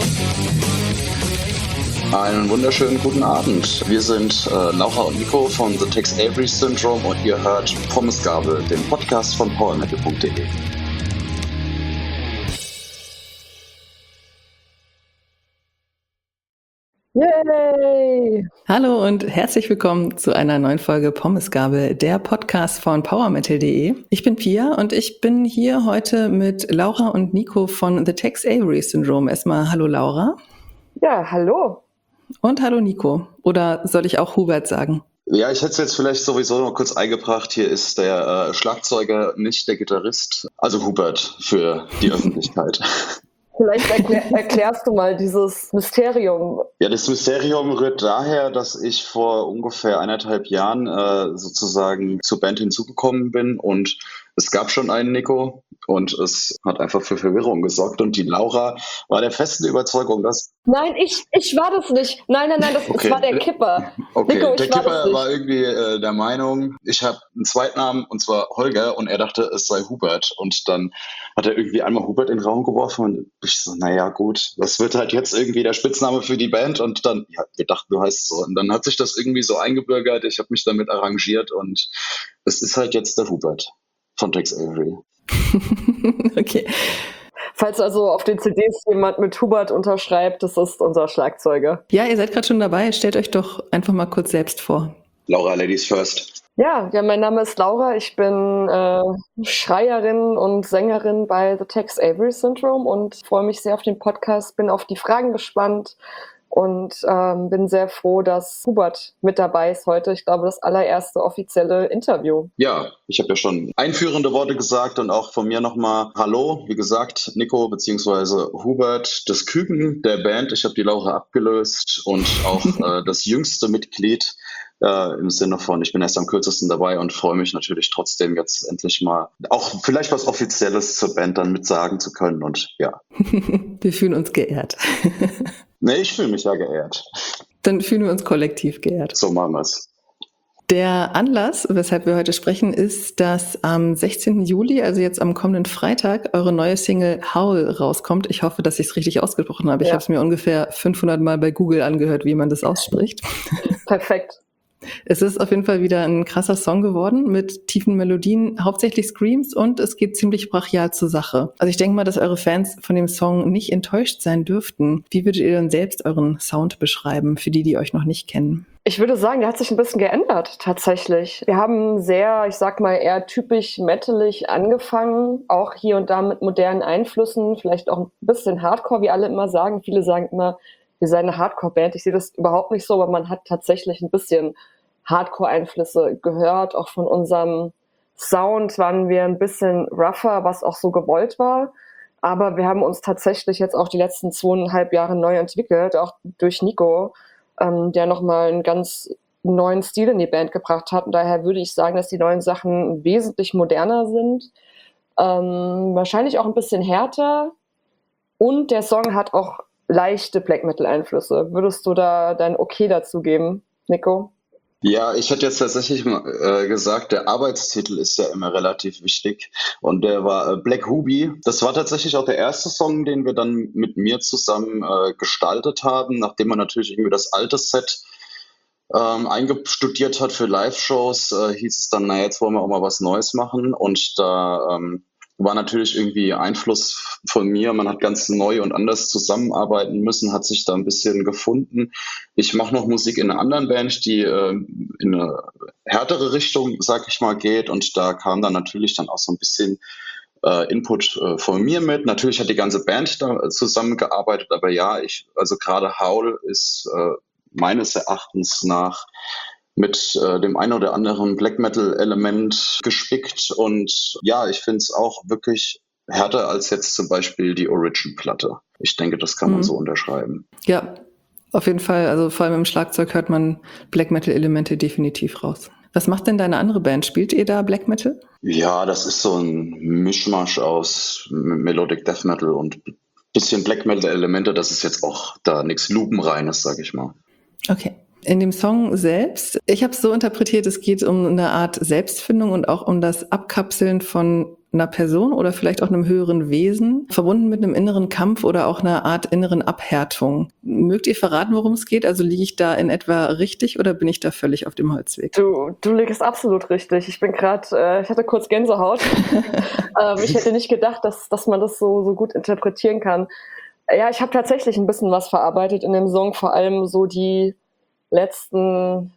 Einen wunderschönen guten Abend. Wir sind Laura und Nico von The Tex Avery Syndrome und ihr hört Pommesgabel, den Podcast von powermetal.de. Yay! Hallo und herzlich willkommen zu einer neuen Folge Pommesgabel, der Podcast von powermetal.de. Ich bin Pia und ich bin hier heute mit Laura und Nico von The Tex Avery Syndrome. Erstmal hallo Laura. Ja, hallo. Und hallo Nico. Oder soll ich auch Hubert sagen? Ja, ich hätte es jetzt vielleicht sowieso noch kurz eingebracht. Hier ist der Schlagzeuger, nicht der Gitarrist, also Hubert für die Öffentlichkeit. Vielleicht erklärst du mal dieses Mysterium. Ja, das Mysterium rührt daher, dass ich vor ungefähr 1,5 Jahren sozusagen zur Band hinzugekommen bin und es gab schon einen Nico und es hat einfach für Verwirrung gesorgt und die Laura war der festen Überzeugung, dass... Nein, ich war das nicht. Nein, das war der Kipper. Okay, Nico, der Kipper war irgendwie der Meinung, ich habe einen Zweitnamen und zwar Holger und er dachte, es sei Hubert und dann hat er irgendwie einmal Hubert in den Raum geworfen und ich so, naja gut, das wird halt jetzt irgendwie der Spitzname für die Band und dann, ja, wir dachten, du heißt so und dann hat sich das irgendwie so eingebürgert, ich habe mich damit arrangiert und es ist halt jetzt der Hubert von Tex Avery. Okay. Falls also auf den CDs jemand mit Hubert unterschreibt, das ist unser Schlagzeuger. Ja, ihr seid gerade schon dabei. Stellt euch doch einfach mal kurz selbst vor. Laura, Ladies first. Ja, mein Name ist Laura. Ich bin Schreierin und Sängerin bei The Tex Avery Syndrome und freue mich sehr auf den Podcast, bin auf die Fragen gespannt und bin sehr froh, dass Hubert mit dabei ist heute. Ich glaube, das allererste offizielle Interview. Ja, ich habe ja schon einführende Worte gesagt und auch von mir nochmal Hallo, wie gesagt, Nico bzw. Hubert, das Küken der Band. Ich habe die Laura abgelöst und auch das jüngste Mitglied im Sinne von, ich bin erst am kürzesten dabei und freue mich natürlich trotzdem jetzt endlich mal auch vielleicht was Offizielles zur Band dann mitsagen zu können und ja. Wir fühlen uns geehrt. Nee, ich fühle mich ja geehrt. Dann fühlen wir uns kollektiv geehrt. So machen wir's. Der Anlass, weshalb wir heute sprechen, ist, dass am 16. Juli, also jetzt am kommenden Freitag, eure neue Single Howl rauskommt. Ich hoffe, dass ich es richtig ausgesprochen habe. Ja. Ich habe es mir ungefähr 500 Mal bei Google angehört, wie man das ausspricht. Perfekt. Es ist auf jeden Fall wieder ein krasser Song geworden mit tiefen Melodien, hauptsächlich Screams und es geht ziemlich brachial zur Sache. Also ich denke mal, dass eure Fans von dem Song nicht enttäuscht sein dürften. Wie würdet ihr denn selbst euren Sound beschreiben, für die, die euch noch nicht kennen? Ich würde sagen, der hat sich ein bisschen geändert, tatsächlich. Wir haben sehr, ich sag mal, eher typisch metalig angefangen, auch hier und da mit modernen Einflüssen, vielleicht auch ein bisschen Hardcore, wie alle immer sagen. Viele sagen immer, wir seien eine Hardcore-Band. Ich sehe das überhaupt nicht so, aber man hat tatsächlich ein bisschen Hardcore-Einflüsse gehört. Auch von unserem Sound waren wir ein bisschen rougher, was auch so gewollt war. Aber wir haben uns tatsächlich jetzt auch die letzten 2,5 Jahre neu entwickelt, auch durch Nico, der nochmal einen ganz neuen Stil in die Band gebracht hat. Und daher würde ich sagen, dass die neuen Sachen wesentlich moderner sind. Wahrscheinlich auch ein bisschen härter. Und der Song hat auch leichte Black-Metal-Einflüsse. Würdest du da dein Okay dazu geben, Nico? Ja, ich hätte jetzt tatsächlich gesagt, der Arbeitstitel ist ja immer relativ wichtig und der war Black Hubi. Das war tatsächlich auch der erste Song, den wir dann mit mir zusammen gestaltet haben, nachdem man natürlich irgendwie das alte Set eingestudiert hat für Live-Shows, hieß es dann, na jetzt wollen wir auch mal was Neues machen und da war natürlich irgendwie Einfluss von mir. Man hat ganz neu und anders zusammenarbeiten müssen, hat sich da ein bisschen gefunden. Ich mache noch Musik in einer anderen Band, die in eine härtere Richtung, sag ich mal, geht. Und da kam dann natürlich dann auch so ein bisschen Input von mir mit. Natürlich hat die ganze Band da zusammengearbeitet, aber ja, also gerade Howl ist meines Erachtens nach mit dem einen oder anderen Black Metal Element gespickt und ja, ich finde es auch wirklich härter als jetzt zum Beispiel die Origin-Platte. Ich denke, das kann man so unterschreiben. Ja, auf jeden Fall. Also vor allem im Schlagzeug hört man Black Metal Elemente definitiv raus. Was macht denn deine andere Band? Spielt ihr da Black Metal? Ja, das ist so ein Mischmasch aus Melodic Death Metal und bisschen Black Metal Elemente. Das ist jetzt auch da nichts Lupenreines, sag ich mal. Okay. In dem Song selbst, ich habe es so interpretiert, es geht um eine Art Selbstfindung und auch um das Abkapseln von einer Person oder vielleicht auch einem höheren Wesen, verbunden mit einem inneren Kampf oder auch einer Art inneren Abhärtung. Mögt ihr verraten, worum es geht? Also liege ich da in etwa richtig oder bin ich da völlig auf dem Holzweg? Du liegst absolut richtig. Ich bin gerade, ich hatte kurz Gänsehaut. Ich hätte nicht gedacht, dass man das so gut interpretieren kann. Ja, ich habe tatsächlich ein bisschen was verarbeitet in dem Song, vor allem so die letzten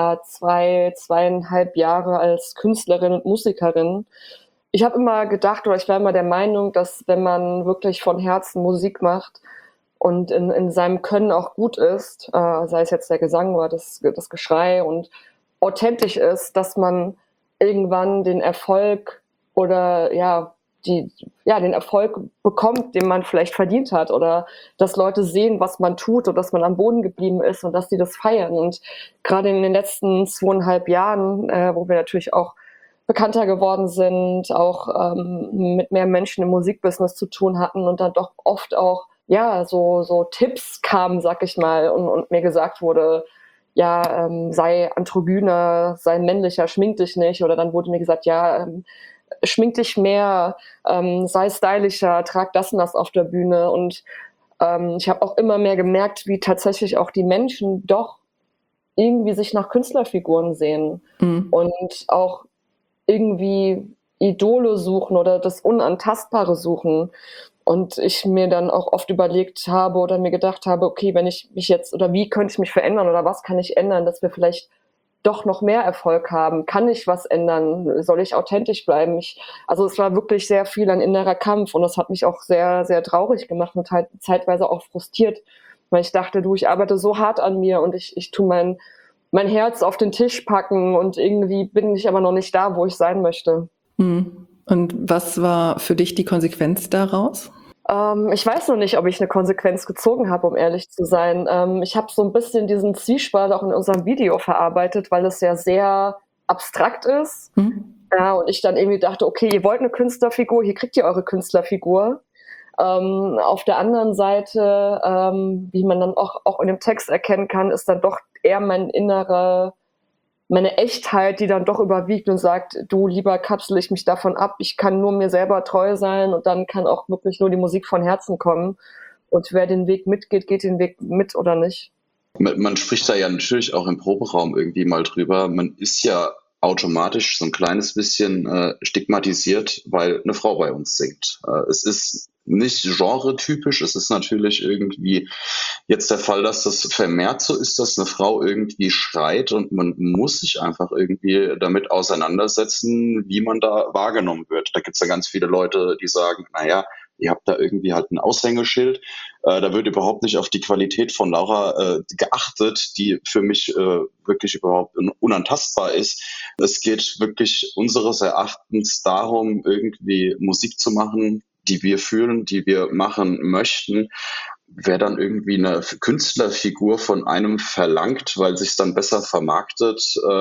2,5 Jahre als Künstlerin und Musikerin. Ich habe immer gedacht oder ich war immer der Meinung, dass wenn man wirklich von Herzen Musik macht und in seinem Können auch gut ist, sei es jetzt der Gesang oder das Geschrei und authentisch ist, dass man irgendwann den Erfolg oder den Erfolg bekommt, den man vielleicht verdient hat oder dass Leute sehen, was man tut und dass man am Boden geblieben ist und dass die das feiern. Und gerade in den letzten 2,5 Jahren, wo wir natürlich auch bekannter geworden sind, auch mit mehr Menschen im Musikbusiness zu tun hatten und dann doch oft auch so Tipps kamen, sag ich mal, und mir gesagt wurde, sei androgyner, sei männlicher, schmink dich nicht. Oder dann wurde mir gesagt, schmink dich mehr, sei stylischer, trag das und das auf der Bühne. Und ich habe auch immer mehr gemerkt, wie tatsächlich auch die Menschen doch irgendwie sich nach Künstlerfiguren sehen und auch irgendwie Idole suchen oder das Unantastbare suchen. Und ich mir dann auch oft überlegt habe oder mir gedacht habe, okay, wenn ich mich jetzt oder wie könnte ich mich verändern oder was kann ich ändern, dass wir vielleicht doch noch mehr Erfolg haben? Kann ich was ändern? Soll ich authentisch bleiben? Also es war wirklich sehr viel ein innerer Kampf und das hat mich auch sehr, sehr traurig gemacht und halt zeitweise auch frustriert, weil ich dachte, ich arbeite so hart an mir und ich tue mein Herz auf den Tisch packen und irgendwie bin ich aber noch nicht da, wo ich sein möchte. Und was war für dich die Konsequenz daraus? Ich weiß noch nicht, ob ich eine Konsequenz gezogen habe, um ehrlich zu sein. Ich habe so ein bisschen diesen Zwiespalt auch in unserem Video verarbeitet, weil es ja sehr abstrakt ist. Ja, und ich dann irgendwie dachte, okay, ihr wollt eine Künstlerfigur, hier kriegt ihr eure Künstlerfigur. Auf der anderen Seite, wie man dann auch in dem Text erkennen kann, ist dann doch eher meine Echtheit, die dann doch überwiegt und sagt, du, lieber kapsel ich mich davon ab, ich kann nur mir selber treu sein und dann kann auch wirklich nur die Musik von Herzen kommen. Und wer den Weg mitgeht, geht den Weg mit oder nicht. Man spricht da ja natürlich auch im Proberaum irgendwie mal drüber. Man ist ja automatisch so ein kleines bisschen stigmatisiert, weil eine Frau bei uns singt. Es ist nicht genretypisch, es ist natürlich irgendwie jetzt der Fall, dass das vermehrt so ist, dass eine Frau irgendwie schreit und man muss sich einfach irgendwie damit auseinandersetzen, wie man da wahrgenommen wird. Da gibt es ja ganz viele Leute, die sagen, naja, ihr habt da irgendwie halt ein Aushängeschild. Da wird überhaupt nicht auf die Qualität von Laura geachtet, die für mich wirklich überhaupt unantastbar ist. Es geht wirklich unseres Erachtens darum, irgendwie Musik zu machen, die wir fühlen, die wir machen möchten. Wer dann irgendwie eine Künstlerfigur von einem verlangt, weil sich dann besser vermarktet,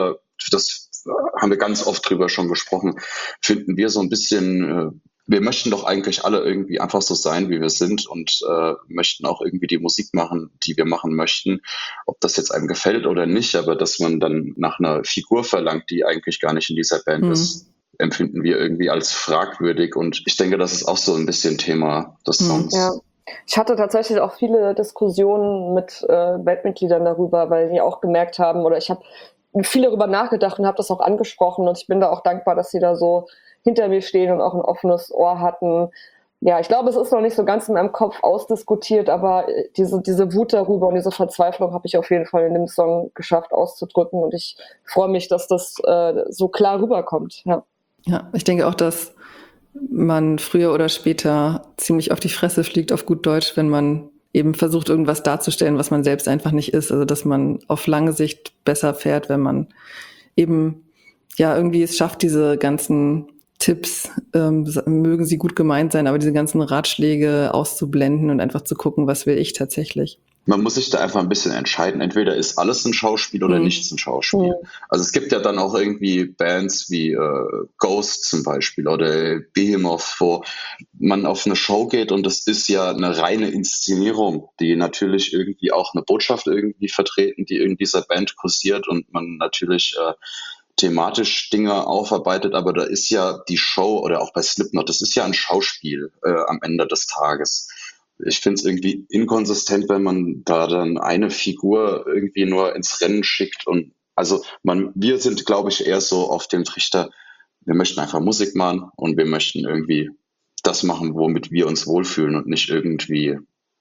das haben wir ganz oft drüber schon gesprochen, finden wir so ein bisschen, wir möchten doch eigentlich alle irgendwie einfach so sein, wie wir sind und möchten auch irgendwie die Musik machen, die wir machen möchten. Ob das jetzt einem gefällt oder nicht, aber dass man dann nach einer Figur verlangt, die eigentlich gar nicht in dieser Band ist, empfinden wir irgendwie als fragwürdig und ich denke, das ist auch so ein bisschen Thema des Songs. Ja. Ich hatte tatsächlich auch viele Diskussionen mit Bandmitgliedern darüber, weil die auch gemerkt haben oder ich habe viel darüber nachgedacht und habe das auch angesprochen und ich bin da auch dankbar, dass sie da so hinter mir stehen und auch ein offenes Ohr hatten. Ja, ich glaube, es ist noch nicht so ganz in meinem Kopf ausdiskutiert, aber diese Wut darüber und diese Verzweiflung habe ich auf jeden Fall in dem Song geschafft auszudrücken und ich freue mich, dass das so klar rüberkommt. Ja, ich denke auch, dass man früher oder später ziemlich auf die Fresse fliegt, auf gut Deutsch, wenn man eben versucht, irgendwas darzustellen, was man selbst einfach nicht ist. Also, dass man auf lange Sicht besser fährt, wenn man eben irgendwie es schafft, diese ganzen Tipps, mögen sie gut gemeint sein, aber diese ganzen Ratschläge auszublenden und einfach zu gucken, was will ich tatsächlich. Man muss sich da einfach ein bisschen entscheiden. Entweder ist alles ein Schauspiel oder nichts ein Schauspiel. Also es gibt ja dann auch irgendwie Bands wie Ghost zum Beispiel oder Behemoth, wo man auf eine Show geht und das ist ja eine reine Inszenierung, die natürlich irgendwie auch eine Botschaft irgendwie vertreten, die in dieser Band kursiert und man natürlich thematisch Dinge aufarbeitet, aber da ist ja die Show oder auch bei Slipknot, das ist ja ein Schauspiel am Ende des Tages. Ich finde es irgendwie inkonsistent, wenn man da dann eine Figur irgendwie nur ins Rennen schickt und also wir sind, glaube ich, eher so auf dem Trichter, wir möchten einfach Musik machen und wir möchten irgendwie das machen, womit wir uns wohlfühlen und nicht irgendwie,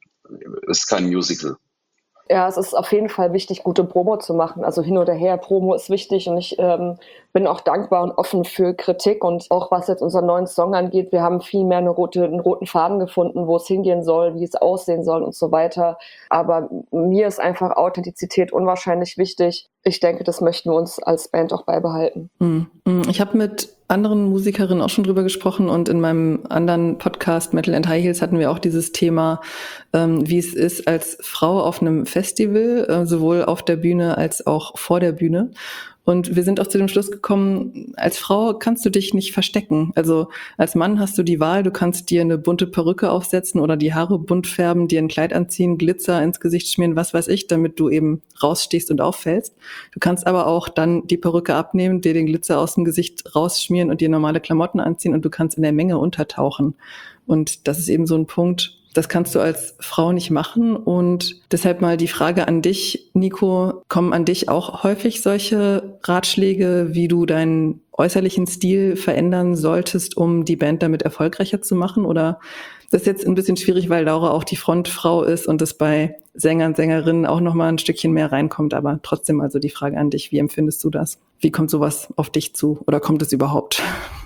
es ist kein Musical. Ja, es ist auf jeden Fall wichtig, gute Promo zu machen. Also hin oder her, Promo ist wichtig und ich bin auch dankbar und offen für Kritik und auch was jetzt unseren neuen Song angeht, wir haben viel mehr einen roten Faden gefunden, wo es hingehen soll, wie es aussehen soll und so weiter. Aber mir ist einfach Authentizität unwahrscheinlich wichtig. Ich denke, das möchten wir uns als Band auch beibehalten. Ich habe mit anderen Musikerinnen auch schon drüber gesprochen und in meinem anderen Podcast Metal and High Heels hatten wir auch dieses Thema, wie es ist als Frau auf einem Festival, sowohl auf der Bühne als auch vor der Bühne. Und wir sind auch zu dem Schluss gekommen, als Frau kannst du dich nicht verstecken. Also als Mann hast du die Wahl, du kannst dir eine bunte Perücke aufsetzen oder die Haare bunt färben, dir ein Kleid anziehen, Glitzer ins Gesicht schmieren, was weiß ich, damit du eben rausstehst und auffällst. Du kannst aber auch dann die Perücke abnehmen, dir den Glitzer aus dem Gesicht rausschmieren und dir normale Klamotten anziehen und du kannst in der Menge untertauchen. Und das ist eben so ein Punkt, das kannst du als Frau nicht machen und deshalb mal die Frage an dich, Nico, kommen an dich auch häufig solche Ratschläge, wie du deinen äußerlichen Stil verändern solltest, um die Band damit erfolgreicher zu machen? Oder das ist jetzt ein bisschen schwierig, weil Laura auch die Frontfrau ist und es bei Sängern, Sängerinnen auch nochmal ein Stückchen mehr reinkommt, aber trotzdem also die Frage an dich, wie empfindest du das? Wie kommt sowas auf dich zu oder kommt es überhaupt?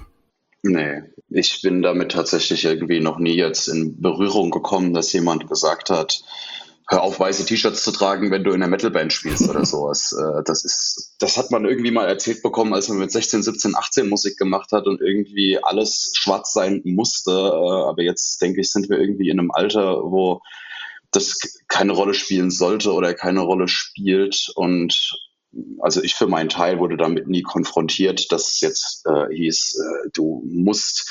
Nee, ich bin damit tatsächlich irgendwie noch nie jetzt in Berührung gekommen, dass jemand gesagt hat, hör auf, weiße T-Shirts zu tragen, wenn du in einer Metalband spielst oder sowas. Das hat man irgendwie mal erzählt bekommen, als man mit 16, 17, 18 Musik gemacht hat und irgendwie alles schwarz sein musste. Aber jetzt denke ich, sind wir irgendwie in einem Alter, wo das keine Rolle spielen sollte oder keine Rolle spielt. Und also ich für meinen Teil wurde damit nie konfrontiert, dass es jetzt hieß, du musst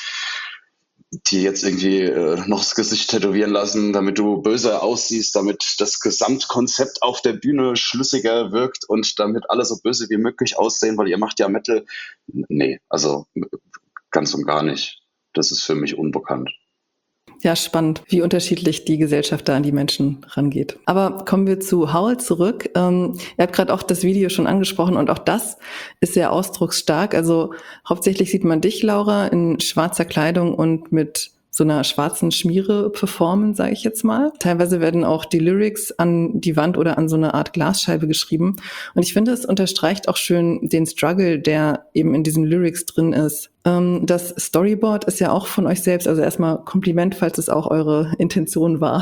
dir jetzt irgendwie noch das Gesicht tätowieren lassen, damit du böser aussiehst, damit das Gesamtkonzept auf der Bühne schlüssiger wirkt und damit alle so böse wie möglich aussehen, weil ihr macht ja Metal. Nee, also ganz und gar nicht. Das ist für mich unbekannt. Ja, spannend, wie unterschiedlich die Gesellschaft da an die Menschen rangeht. Aber kommen wir zu Howl zurück. Ihr habt gerade auch das Video schon angesprochen und auch das ist sehr ausdrucksstark. Also hauptsächlich sieht man dich, Laura, in schwarzer Kleidung und mit so einer schwarzen Schmiere performen, sage ich jetzt mal. Teilweise werden auch die Lyrics an die Wand oder an so eine Art Glasscheibe geschrieben. Und ich finde, es unterstreicht auch schön den Struggle, der eben in diesen Lyrics drin ist. Das Storyboard ist ja auch von euch selbst. Also erstmal Kompliment, falls es auch eure Intention war.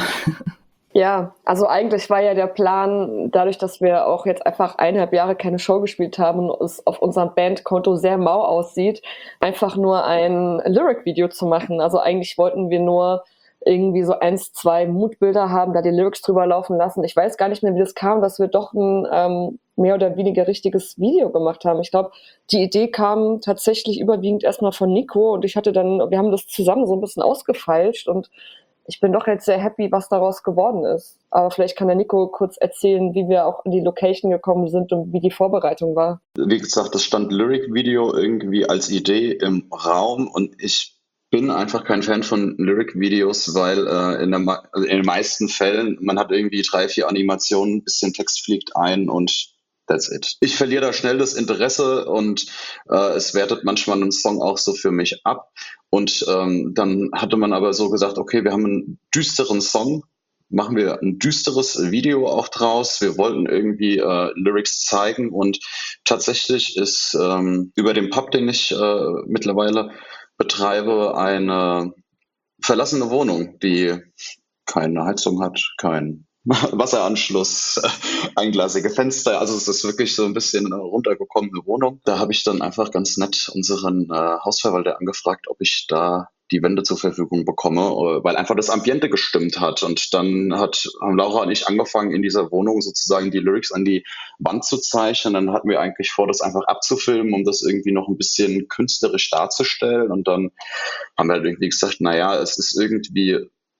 Ja, also eigentlich war ja der Plan, dadurch, dass wir auch jetzt einfach 1,5 Jahre keine Show gespielt haben und es auf unserem Bandkonto sehr mau aussieht, einfach nur ein Lyric-Video zu machen. Also eigentlich wollten wir nur irgendwie so 1, 2 Moodbilder haben, da die Lyrics drüber laufen lassen. Ich weiß gar nicht mehr, wie das kam, dass wir doch ein mehr oder weniger richtiges Video gemacht haben. Ich glaube, die Idee kam tatsächlich überwiegend erstmal von Nico und wir haben das zusammen so ein bisschen ausgefeilscht und ich bin doch jetzt sehr happy, was daraus geworden ist. Aber vielleicht kann der Nico kurz erzählen, wie wir auch in die Location gekommen sind und wie die Vorbereitung war. Wie gesagt, das stand Lyric-Video irgendwie als Idee im Raum und ich bin einfach kein Fan von Lyric-Videos, weil in den meisten Fällen, man hat irgendwie 3, 4 Animationen, ein bisschen Text fliegt ein und that's it. Ich verliere da schnell das Interesse und es wertet manchmal einen Song auch so für mich ab. Und dann hatte man aber so gesagt, okay, wir haben einen düsteren Song, machen wir ein düsteres Video auch draus. Wir wollten irgendwie Lyrics zeigen und tatsächlich ist über den Pub, den ich mittlerweile betreibe, eine verlassene Wohnung, die keine Heizung hat, kein Wasseranschluss, einglasige Fenster. Also es ist wirklich so ein bisschen eine runtergekommene Wohnung. Da habe ich dann einfach ganz nett unseren Hausverwalter angefragt, ob ich da die Wände zur Verfügung bekomme, weil einfach das Ambiente gestimmt hat. Und dann haben Laura und ich angefangen, in dieser Wohnung sozusagen die Lyrics an die Wand zu zeichnen. Dann hatten wir eigentlich vor, das einfach abzufilmen, um das irgendwie noch ein bisschen künstlerisch darzustellen. Und dann haben wir halt irgendwie gesagt, naja, es ist irgendwie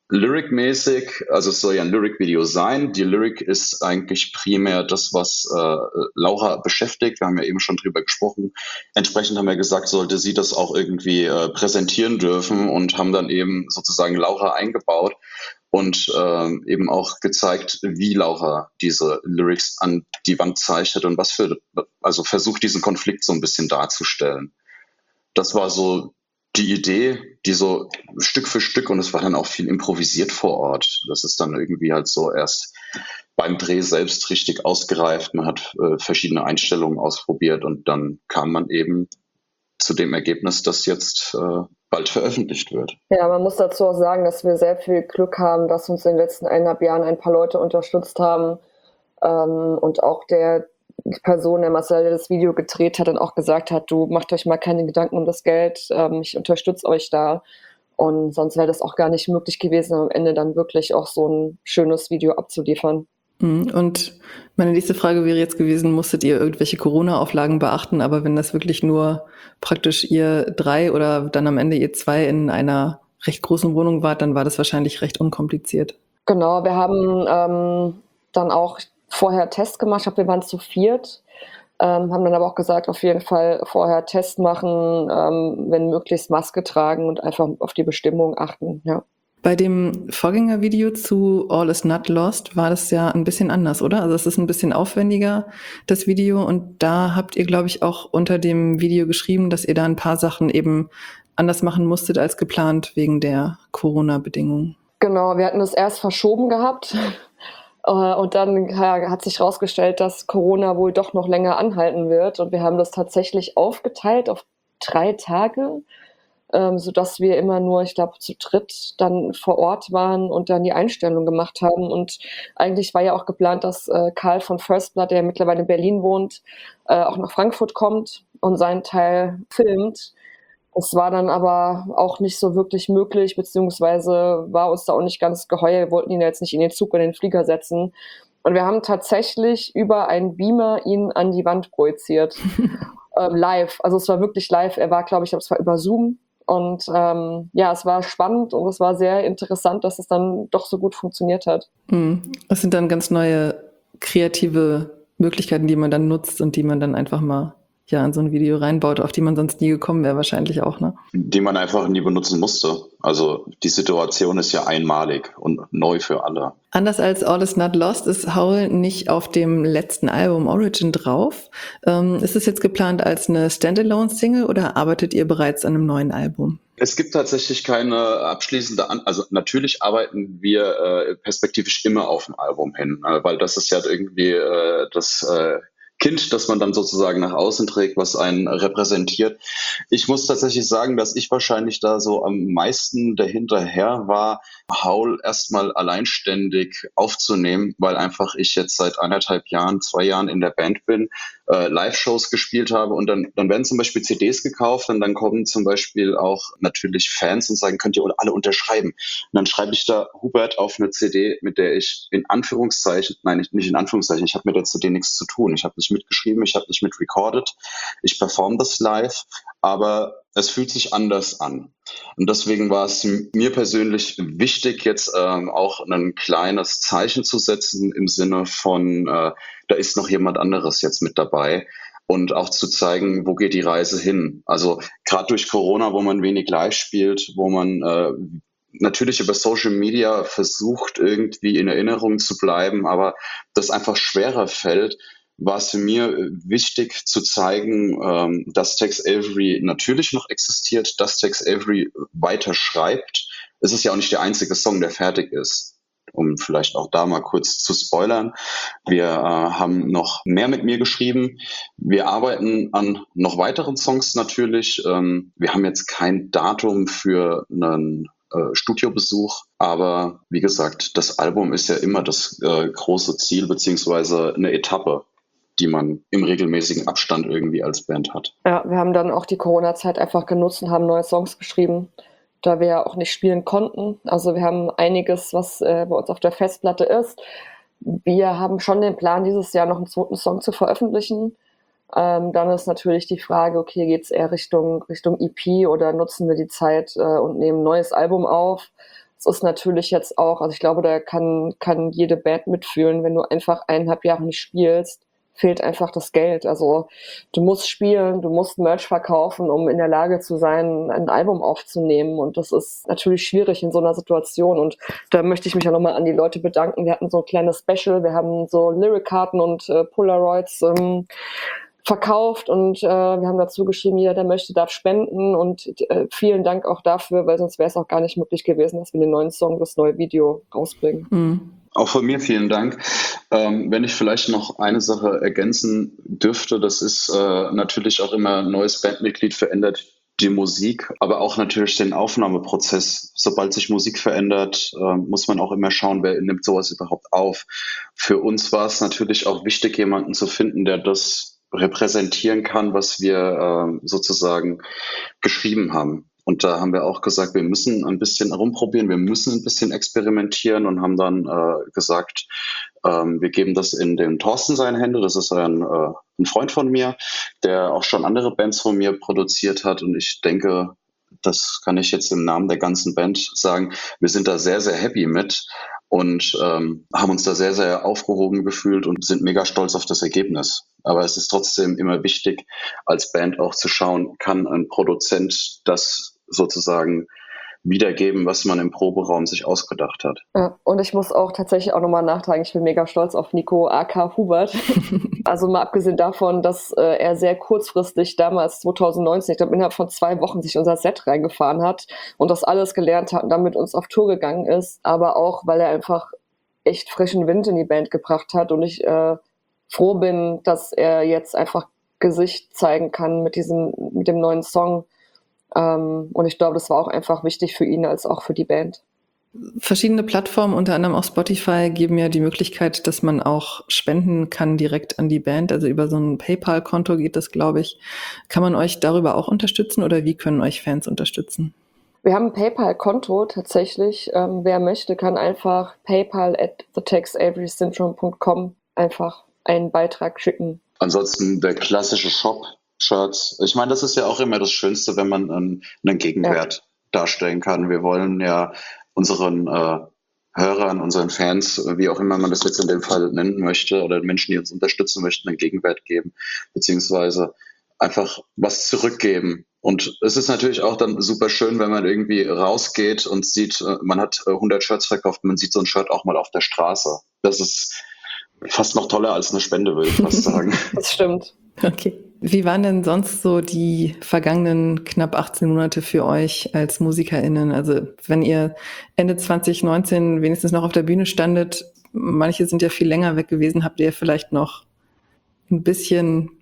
Lyric-mäßig, also es soll ja ein Lyric-Video sein. Die Lyric ist eigentlich primär das, was Laura beschäftigt. Wir haben ja eben schon drüber gesprochen. Entsprechend haben wir gesagt, sollte sie das auch irgendwie präsentieren dürfen und haben dann eben sozusagen Laura eingebaut und eben auch gezeigt, wie Laura diese Lyrics an die Wand zeichnet und also versucht, diesen Konflikt so ein bisschen darzustellen. Das war so die Idee, die so Stück für Stück, und es war dann auch viel improvisiert vor Ort. Das ist dann irgendwie halt so erst beim Dreh selbst richtig ausgereift. Man hat verschiedene Einstellungen ausprobiert und dann kam man eben zu dem Ergebnis, das jetzt bald veröffentlicht wird. Ja, man muss dazu auch sagen, dass wir sehr viel Glück haben, dass uns in den letzten 1,5 Jahren ein paar Leute unterstützt haben und auch die Person, der Marcel, der das Video gedreht hat, dann auch gesagt hat, du macht euch mal keine Gedanken um das Geld, ich unterstütze euch da. Und sonst wäre das auch gar nicht möglich gewesen, am Ende dann wirklich auch so ein schönes Video abzuliefern. Und meine nächste Frage wäre jetzt gewesen, musstet ihr irgendwelche Corona-Auflagen beachten? Aber wenn das wirklich nur praktisch ihr 3 oder dann am Ende ihr 2 in einer recht großen Wohnung wart, dann war das wahrscheinlich recht unkompliziert. Genau, wir haben dann auch vorher Test gemacht. Ich glaube, wir waren zu 4, haben dann aber auch gesagt, auf jeden Fall vorher Test machen, wenn möglichst Maske tragen und einfach auf die Bestimmung achten, ja. Bei dem Vorgängervideo zu All is Not Lost war das ja ein bisschen anders, oder? Also es ist ein bisschen aufwendiger, das Video. Und da habt ihr, glaube ich, auch unter dem Video geschrieben, dass ihr da ein paar Sachen eben anders machen musstet als geplant wegen der Corona-Bedingungen. Genau, wir hatten das erst verschoben gehabt. Und dann hat sich herausgestellt, dass Corona wohl doch noch länger anhalten wird. Und wir haben das tatsächlich aufgeteilt auf 3 Tage. Sodass wir immer nur, ich glaube, zu 3 dann vor Ort waren und dann die Einstellung gemacht haben. Und eigentlich war ja auch geplant, dass Karl von First Blood, der mittlerweile in Berlin wohnt, auch nach Frankfurt kommt und seinen Teil filmt. Das war dann aber auch nicht so wirklich möglich, beziehungsweise war uns da auch nicht ganz geheuer. Wir wollten ihn ja jetzt nicht in den Zug oder in den Flieger setzen. Und wir haben tatsächlich über einen Beamer ihn an die Wand projiziert. Live. Also es war wirklich live. Er war, glaube ich, es war über Zoom. Und es war spannend und es war sehr interessant, dass es dann doch so gut funktioniert hat. Das sind dann ganz neue kreative Möglichkeiten, die man dann nutzt und die man dann einfach mal in so ein Video reinbaut, auf die man sonst nie gekommen wäre wahrscheinlich auch, ne? Die man einfach nie benutzen musste. Also die Situation ist ja einmalig und neu für alle. Anders als All is Not Lost ist Howl nicht auf dem letzten Album Origin drauf. Ist es jetzt geplant als eine Standalone-Single oder arbeitet ihr bereits an einem neuen Album? Es gibt tatsächlich keine abschließende, also natürlich arbeiten wir perspektivisch immer auf ein Album hin, weil das ist ja irgendwie das Kind, das man dann sozusagen nach außen trägt, was einen repräsentiert. Ich muss tatsächlich sagen, dass ich wahrscheinlich da so am meisten dahinterher war, Howl erstmal alleinständig aufzunehmen, weil einfach ich jetzt seit 1,5 Jahren, 2 Jahren in der Band bin, Live-Shows gespielt habe und dann werden zum Beispiel CDs gekauft und dann kommen zum Beispiel auch natürlich Fans und sagen, könnt ihr alle unterschreiben? Und dann schreibe ich da Hubert auf eine CD, mit der ich in Anführungszeichen, nein, nicht in Anführungszeichen, ich habe mit der CD nichts zu tun. Ich habe nicht mitgeschrieben, ich habe nicht mitrecorded, ich performe das live, aber es fühlt sich anders an. Und deswegen war es mir persönlich wichtig, jetzt auch ein kleines Zeichen zu setzen im Sinne von, da ist noch jemand anderes jetzt mit dabei und auch zu zeigen, wo geht die Reise hin. Also gerade durch Corona, wo man wenig live spielt, wo man natürlich über Social Media versucht, irgendwie in Erinnerung zu bleiben, aber das einfach schwerer fällt, war es für mir wichtig zu zeigen, dass Tex Avery natürlich noch existiert, dass Tex Avery weiter schreibt. Es ist ja auch nicht der einzige Song, der fertig ist. Um vielleicht auch da mal kurz zu spoilern. Wir haben noch mehr mit mir geschrieben. Wir arbeiten an noch weiteren Songs natürlich. Wir haben jetzt kein Datum für einen Studiobesuch, aber wie gesagt, das Album ist ja immer das große Ziel beziehungsweise eine Etappe, die man im regelmäßigen Abstand irgendwie als Band hat. Ja, wir haben dann auch die Corona-Zeit einfach genutzt und haben neue Songs geschrieben, da wir ja auch nicht spielen konnten. Also wir haben einiges, was bei uns auf der Festplatte ist. Wir haben schon den Plan, dieses Jahr noch einen 2. Song zu veröffentlichen. Dann ist natürlich die Frage, okay, geht es eher Richtung EP oder nutzen wir die Zeit und nehmen ein neues Album auf? es ist natürlich jetzt auch, also ich glaube, da kann jede Band mitfühlen, wenn du einfach 1,5 Jahre nicht spielst, fehlt einfach das Geld. Also du musst spielen, du musst Merch verkaufen, um in der Lage zu sein, ein Album aufzunehmen. Und das ist natürlich schwierig in so einer Situation. Und da möchte ich mich auch nochmal an die Leute bedanken. Wir hatten so ein kleines Special, wir haben so Lyric-Karten und Polaroids verkauft und wir haben dazu geschrieben, jeder, der möchte, darf spenden. Und vielen Dank auch dafür, weil sonst wäre es auch gar nicht möglich gewesen, dass wir den neuen Song, das neue Video rausbringen. Mhm. Auch von mir vielen Dank. Wenn ich vielleicht noch eine Sache ergänzen dürfte, das ist natürlich auch immer ein neues Bandmitglied verändert die Musik, aber auch natürlich den Aufnahmeprozess. Sobald sich Musik verändert, muss man auch immer schauen, wer nimmt sowas überhaupt auf. Für uns war es natürlich auch wichtig, jemanden zu finden, der das repräsentieren kann, was wir sozusagen geschrieben haben. Und da haben wir auch gesagt, wir müssen ein bisschen rumprobieren, wir müssen ein bisschen experimentieren und haben dann gesagt, wir geben das in den Thorsten seine Hände. Das ist ein Freund von mir, der auch schon andere Bands von mir produziert hat. Und ich denke, das kann ich jetzt im Namen der ganzen Band sagen, wir sind da sehr, sehr happy mit und haben uns da sehr, sehr aufgehoben gefühlt und sind mega stolz auf das Ergebnis. Aber es ist trotzdem immer wichtig, als Band auch zu schauen, kann ein Produzent das sozusagen wiedergeben, was man im Proberaum sich ausgedacht hat. Ja, und ich muss auch tatsächlich auch nochmal nachtragen, ich bin mega stolz auf Nico aka Hubert. Also mal abgesehen davon, dass er sehr kurzfristig damals 2019, ich glaube innerhalb von 2 Wochen sich unser Set reingefahren hat und das alles gelernt hat und dann mit uns auf Tour gegangen ist, aber auch, weil er einfach echt frischen Wind in die Band gebracht hat und ich froh bin, dass er jetzt einfach Gesicht zeigen kann mit dem neuen Song. Und ich glaube, das war auch einfach wichtig für ihn als auch für die Band. Verschiedene Plattformen, unter anderem auch Spotify, geben ja die Möglichkeit, dass man auch spenden kann direkt an die Band. Also über so ein PayPal-Konto geht das, glaube ich. Kann man euch darüber auch unterstützen oder wie können euch Fans unterstützen? Wir haben ein PayPal-Konto tatsächlich. Wer möchte, kann einfach paypal@thetexaverysyndrome.com einfach einen Beitrag schicken. Ansonsten der klassische Shop, Shirts. Ich meine, das ist ja auch immer das Schönste, wenn man einen Gegenwert darstellen kann. Wir wollen ja unseren Hörern, unseren Fans, wie auch immer man das jetzt in dem Fall nennen möchte, oder Menschen, die uns unterstützen möchten, einen Gegenwert geben, beziehungsweise einfach was zurückgeben. Und es ist natürlich auch dann super schön, wenn man irgendwie rausgeht und sieht, man hat 100 Shirts verkauft, man sieht so ein Shirt auch mal auf der Straße. Das ist fast noch toller als eine Spende, würde ich fast sagen. Das stimmt. Okay. Wie waren denn sonst so die vergangenen knapp 18 Monate für euch als MusikerInnen? Also wenn ihr Ende 2019 wenigstens noch auf der Bühne standet, manche sind ja viel länger weg gewesen, habt ihr vielleicht noch ein bisschen,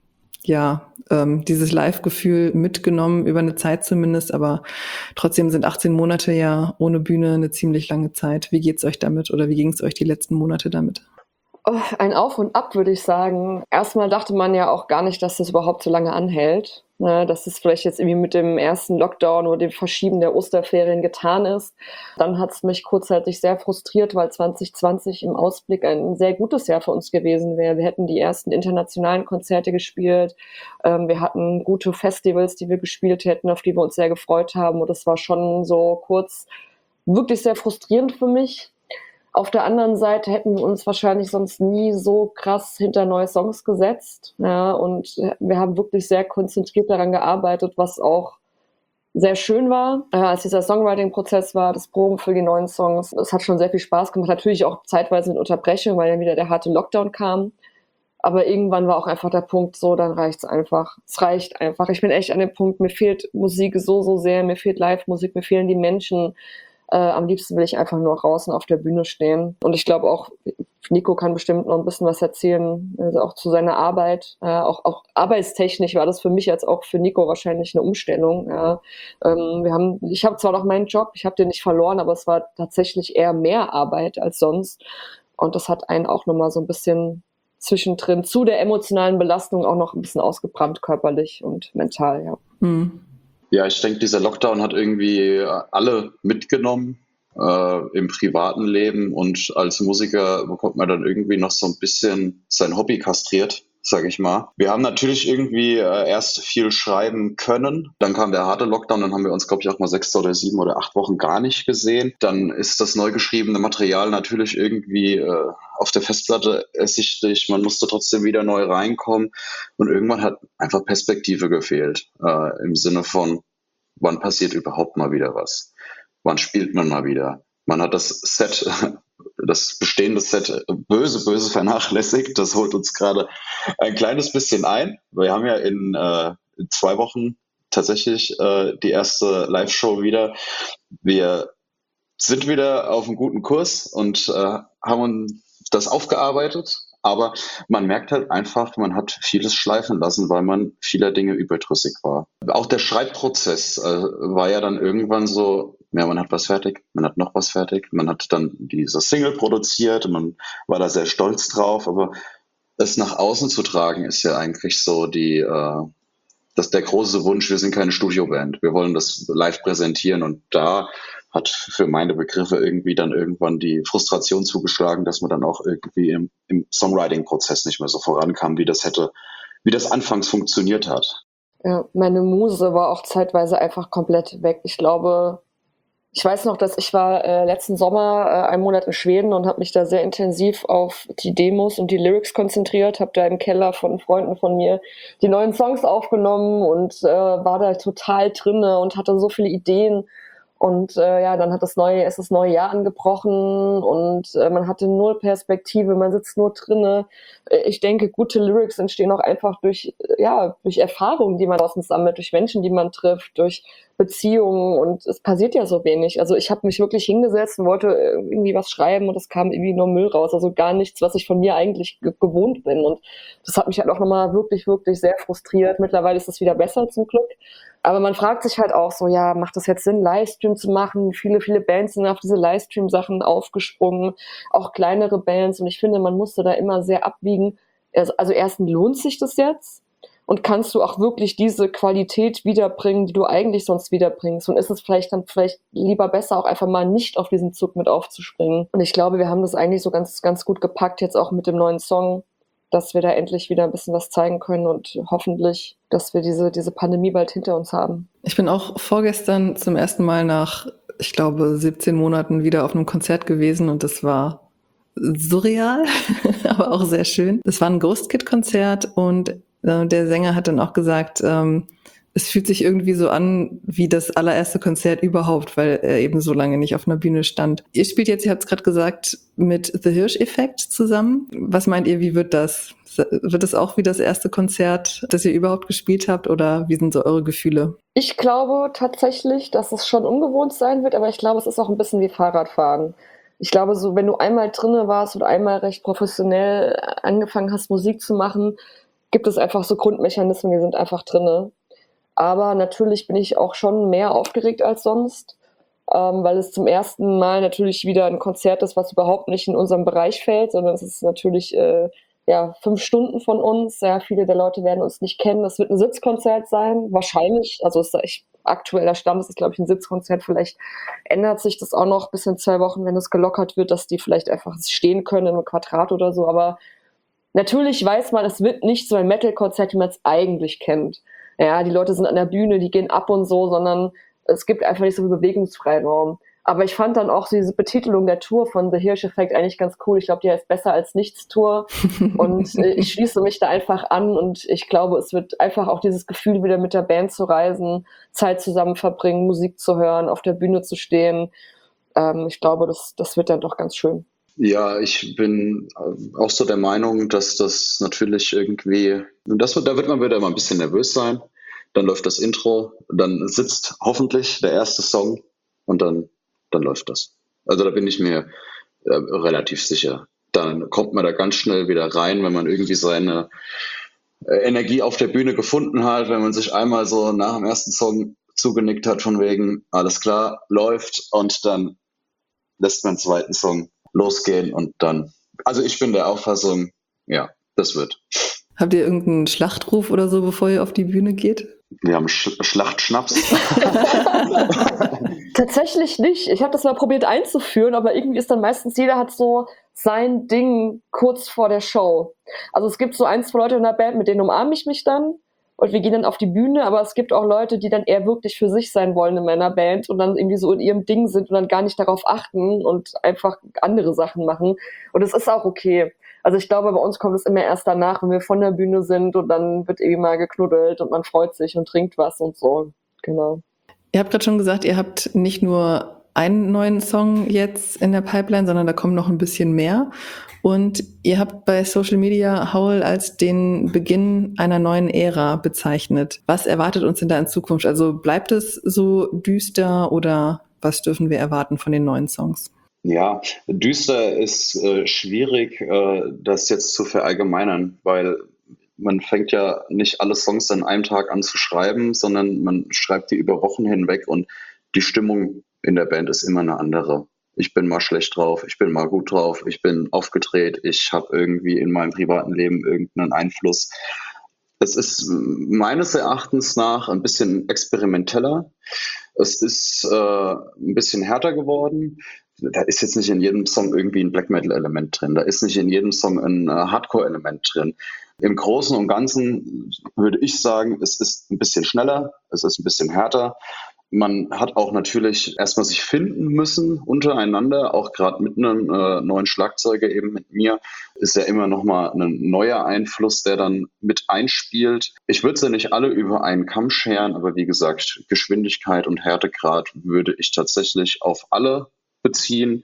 dieses Live-Gefühl mitgenommen, über eine Zeit zumindest, aber trotzdem sind 18 Monate ja ohne Bühne eine ziemlich lange Zeit. Wie geht's euch damit oder wie ging es euch die letzten Monate damit? Ein Auf und Ab, würde ich sagen. Erstmal dachte man ja auch gar nicht, dass das überhaupt so lange anhält. Dass es vielleicht jetzt irgendwie mit dem ersten Lockdown oder dem Verschieben der Osterferien getan ist. Dann hat es mich kurzzeitig sehr frustriert, weil 2020 im Ausblick ein sehr gutes Jahr für uns gewesen wäre. Wir hätten die ersten internationalen Konzerte gespielt. Wir hatten gute Festivals, die wir gespielt hätten, auf die wir uns sehr gefreut haben. Und das war schon so kurz wirklich sehr frustrierend für mich. Auf der anderen Seite hätten wir uns wahrscheinlich sonst nie so krass hinter neue Songs gesetzt. Ja, und wir haben wirklich sehr konzentriert daran gearbeitet, was auch sehr schön war. Als dieser Songwriting-Prozess war, das Proben für die neuen Songs, es hat schon sehr viel Spaß gemacht. Natürlich auch zeitweise mit Unterbrechung, weil dann wieder der harte Lockdown kam. Aber irgendwann war auch einfach der Punkt so, dann reicht's einfach. Es reicht einfach. Ich bin echt an dem Punkt, mir fehlt Musik so, so sehr, mir fehlt Live-Musik, mir fehlen die Menschen. Am liebsten will ich einfach nur draußen auf der Bühne stehen. Und ich glaube auch, Nico kann bestimmt noch ein bisschen was erzählen, also auch zu seiner Arbeit. Auch arbeitstechnisch war das für mich als auch für Nico wahrscheinlich eine Umstellung. Ja. Ich habe zwar noch meinen Job, ich habe den nicht verloren, aber es war tatsächlich eher mehr Arbeit als sonst. Und das hat einen auch nochmal so ein bisschen zwischendrin zu der emotionalen Belastung auch noch ein bisschen ausgebrannt, körperlich und mental, ja. Mhm. Ja, ich denke, dieser Lockdown hat irgendwie alle mitgenommen im privaten Leben und als Musiker bekommt man dann irgendwie noch so ein bisschen sein Hobby kastriert, sage ich mal. Wir haben natürlich irgendwie erst viel schreiben können. Dann kam der harte Lockdown, dann haben wir uns, glaube ich, auch mal 6 oder 7 oder 8 Wochen gar nicht gesehen. Dann ist das neu geschriebene Material natürlich irgendwie auf der Festplatte ersichtlich. Man musste trotzdem wieder neu reinkommen. Und irgendwann hat einfach Perspektive gefehlt. Im Sinne von, wann passiert überhaupt mal wieder was? Wann spielt man mal wieder? Man hat das Set, das bestehende Set böse vernachlässigt. Das holt uns gerade ein kleines bisschen ein. Wir haben ja in 2 Wochen tatsächlich die erste Live-Show wieder. Wir sind wieder auf einem guten Kurs und haben das aufgearbeitet. Aber man merkt halt einfach, man hat vieles schleifen lassen, weil man vieler Dinge überdrüssig war. Auch der Schreibprozess war ja dann irgendwann so, ja, man hat was fertig, man hat noch was fertig, man hat dann diese Single produziert, man war da sehr stolz drauf, aber es nach außen zu tragen ist ja eigentlich so der große Wunsch, wir sind keine Studioband, wir wollen das live präsentieren und da hat für meine Begriffe irgendwie dann irgendwann die Frustration zugeschlagen, dass man dann auch irgendwie im Songwriting-Prozess nicht mehr so vorankam, wie das anfangs funktioniert hat. Ja, meine Muse war auch zeitweise einfach komplett weg. Ich glaube, ich weiß noch, dass ich war letzten Sommer einen Monat in Schweden und habe mich da sehr intensiv auf die Demos und die Lyrics konzentriert, habe da im Keller von Freunden von mir die neuen Songs aufgenommen und war da total drinne und hatte so viele Ideen. Und dann ist das neue Jahr angebrochen und man hatte null Perspektive, man sitzt nur drinne. Ich denke, gute Lyrics entstehen auch einfach durch Erfahrungen, die man draußen sammelt, durch Menschen, die man trifft, durch Beziehungen und es passiert ja so wenig. Also ich habe mich wirklich hingesetzt und wollte irgendwie was schreiben und es kam irgendwie nur Müll raus. Also gar nichts, was ich von mir eigentlich gewohnt bin. Und das hat mich halt auch nochmal wirklich, wirklich sehr frustriert. Mittlerweile ist es wieder besser zum Glück. Aber man fragt sich halt auch so, ja, macht das jetzt Sinn, Livestream zu machen? Viele, viele Bands sind auf diese Livestream-Sachen aufgesprungen, auch kleinere Bands. Und ich finde, man musste da immer sehr abwiegen. Also erstens, lohnt sich das jetzt? Und kannst du auch wirklich diese Qualität wiederbringen, die du eigentlich sonst wiederbringst? Und ist es vielleicht lieber besser, auch einfach mal nicht auf diesen Zug mit aufzuspringen? Und ich glaube, wir haben das eigentlich so ganz, ganz gut gepackt, jetzt auch mit dem neuen Song, dass wir da endlich wieder ein bisschen was zeigen können und hoffentlich, dass wir diese Pandemie bald hinter uns haben. Ich bin auch vorgestern zum ersten Mal nach, ich glaube, 17 Monaten wieder auf einem Konzert gewesen und das war surreal, aber auch sehr schön. Das war ein Ghost Kid-Konzert und der Sänger hat dann auch gesagt, es fühlt sich irgendwie so an wie das allererste Konzert überhaupt, weil er eben so lange nicht auf einer Bühne stand. Ihr spielt jetzt, ihr habt es gerade gesagt, mit The Hirsch-Effekt zusammen. Was meint ihr, wie wird das? Wird es auch wie das erste Konzert, das ihr überhaupt gespielt habt oder wie sind so eure Gefühle? Ich glaube tatsächlich, dass es schon ungewohnt sein wird, aber ich glaube, es ist auch ein bisschen wie Fahrradfahren. Ich glaube, so wenn du einmal drinne warst und einmal recht professionell angefangen hast, Musik zu machen, gibt es einfach so Grundmechanismen, die sind einfach drinne. Aber natürlich bin ich auch schon mehr aufgeregt als sonst, weil es zum ersten Mal natürlich wieder ein Konzert ist, was überhaupt nicht in unserem Bereich fällt, sondern es ist natürlich 5 Stunden von uns. Ja, viele der Leute werden uns nicht kennen. Es wird ein Sitzkonzert sein, wahrscheinlich. Also aktueller Stand ist es, glaube ich, ein Sitzkonzert. Vielleicht ändert sich das auch noch bis in 2 Wochen, wenn es gelockert wird, dass die vielleicht einfach stehen können in einem Quadrat oder so. Aber natürlich weiß man, es wird nicht so ein Metal-Konzert, wie man es eigentlich kennt. Ja, die Leute sind an der Bühne, die gehen ab und so, sondern es gibt einfach nicht so viel Bewegungsfreiraum. Aber ich fand dann auch diese Betitelung der Tour von The Hirsch-Effekt eigentlich ganz cool. Ich glaube, die heißt Besser als Nichts Tour. Und ich schließe mich da einfach an und ich glaube, es wird einfach auch dieses Gefühl, wieder mit der Band zu reisen, Zeit zusammen verbringen, Musik zu hören, auf der Bühne zu stehen. Ich glaube, das wird dann doch ganz schön. Ja, ich bin auch so der Meinung, dass das natürlich irgendwie, da wird man wieder immer ein bisschen nervös sein. Dann läuft das Intro, dann sitzt hoffentlich der erste Song und dann läuft das. Also da bin ich mir relativ sicher. Dann kommt man da ganz schnell wieder rein, wenn man irgendwie seine Energie auf der Bühne gefunden hat, wenn man sich einmal so nach dem ersten Song zugenickt hat, von wegen, alles klar, läuft und dann lässt man den zweiten Song losgehen und dann, also ich bin der Auffassung, ja, das wird. Habt ihr irgendeinen Schlachtruf oder so, bevor ihr auf die Bühne geht? Wir haben Schlachtschnaps. Tatsächlich nicht. Ich habe das mal probiert einzuführen, aber irgendwie ist dann meistens, jeder hat so sein Ding kurz vor der Show. Also es gibt so 1, 2 Leute in der Band, mit denen umarme ich mich dann und wir gehen dann auf die Bühne, aber es gibt auch Leute, die dann eher wirklich für sich sein wollen in meiner Band und dann irgendwie so in ihrem Ding sind und dann gar nicht darauf achten und einfach andere Sachen machen. Und es ist auch okay. Also ich glaube, bei uns kommt es immer erst danach, wenn wir von der Bühne sind und dann wird irgendwie mal geknuddelt und man freut sich und trinkt was und so. Genau. Ihr habt gerade schon gesagt, ihr habt nicht nur einen neuen Song jetzt in der Pipeline, sondern da kommt noch ein bisschen mehr. Und ihr habt bei Social Media Howl als den Beginn einer neuen Ära bezeichnet. Was erwartet uns denn da in Zukunft? Also bleibt es so düster oder was dürfen wir erwarten von den neuen Songs? Ja, düster ist schwierig, das jetzt zu verallgemeinern, weil man fängt ja nicht alle Songs an einem Tag an zu schreiben, sondern man schreibt die über Wochen hinweg und die Stimmung in der Band ist immer eine andere. Ich bin mal schlecht drauf, ich bin mal gut drauf, ich bin aufgedreht, ich habe irgendwie in meinem privaten Leben irgendeinen Einfluss. Es ist meines Erachtens nach ein bisschen experimenteller. Es ist ein bisschen härter geworden. Da ist jetzt nicht in jedem Song irgendwie ein Black Metal-Element drin. Da ist nicht in jedem Song ein Hardcore-Element drin. Im Großen und Ganzen würde ich sagen, es ist ein bisschen schneller, es ist ein bisschen härter. Man hat auch natürlich erstmal sich finden müssen untereinander, auch gerade mit einem neuen Schlagzeuger eben mit mir, ist ja immer nochmal ein neuer Einfluss, der dann mit einspielt. Ich würde sie nicht alle über einen Kamm scheren, aber wie gesagt, Geschwindigkeit und Härtegrad würde ich tatsächlich auf alle beziehen.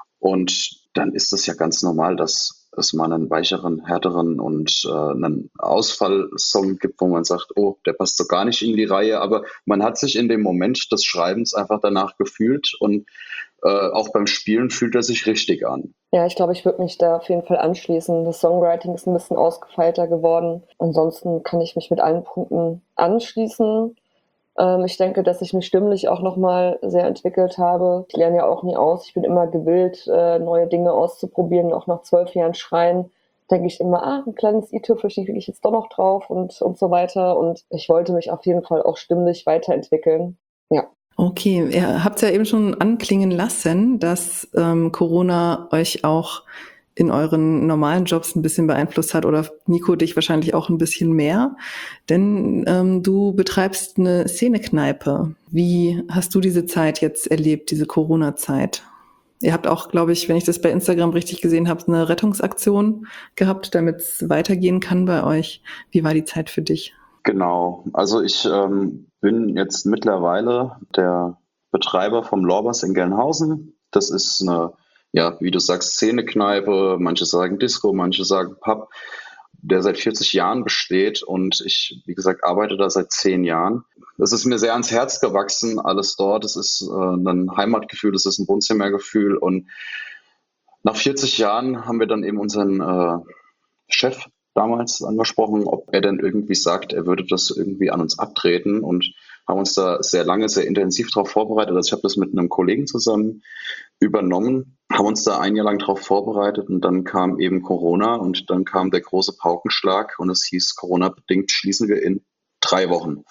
Und dann ist es ja ganz normal, dass es mal einen weicheren, härteren und einen Ausfallsong gibt, wo man sagt, oh, der passt so gar nicht in die Reihe. Aber man hat sich in dem Moment des Schreibens einfach danach gefühlt und auch beim Spielen fühlt er sich richtig an. Ja, ich glaube, ich würde mich da auf jeden Fall anschließen. Das Songwriting ist ein bisschen ausgefeilter geworden. Ansonsten kann ich mich mit allen Punkten anschließen. Ich denke, dass ich mich stimmlich auch nochmal sehr entwickelt habe. Ich lerne ja auch nie aus. Ich bin immer gewillt, neue Dinge auszuprobieren. Auch nach 12 Jahren Schreien denke ich immer, ein kleines i-Tüpfelchen kriege ich jetzt doch noch drauf und so weiter. Und ich wollte mich auf jeden Fall auch stimmlich weiterentwickeln. Ja. Okay, ihr habt ja eben schon anklingen lassen, dass Corona euch auch in euren normalen Jobs ein bisschen beeinflusst hat oder Nico dich wahrscheinlich auch ein bisschen mehr, denn du betreibst eine Szenekneipe. Wie hast du diese Zeit jetzt erlebt, diese Corona-Zeit? Ihr habt auch, glaube ich, wenn ich das bei Instagram richtig gesehen habe, eine Rettungsaktion gehabt, damit es weitergehen kann bei euch. Wie war die Zeit für dich? Genau, also ich bin jetzt mittlerweile der Betreiber vom Lorbas in Gelnhausen. Das ist eine, ja, wie du sagst, Szenekneipe, manche sagen Disco, manche sagen Pub, der seit 40 Jahren besteht und ich, wie gesagt, arbeite da seit 10 Jahren. Es ist mir sehr ans Herz gewachsen, alles dort. Es ist ein Heimatgefühl, es ist ein Wohnzimmergefühl und nach 40 Jahren haben wir dann eben unseren Chef damals angesprochen, ob er denn irgendwie sagt, er würde das irgendwie an uns abtreten und haben uns da sehr lange, sehr intensiv darauf vorbereitet. Also ich habe das mit einem Kollegen zusammen übernommen, haben uns da ein Jahr lang darauf vorbereitet und dann kam eben Corona und dann kam der große Paukenschlag und es hieß, Corona-bedingt schließen wir in 3 Wochen.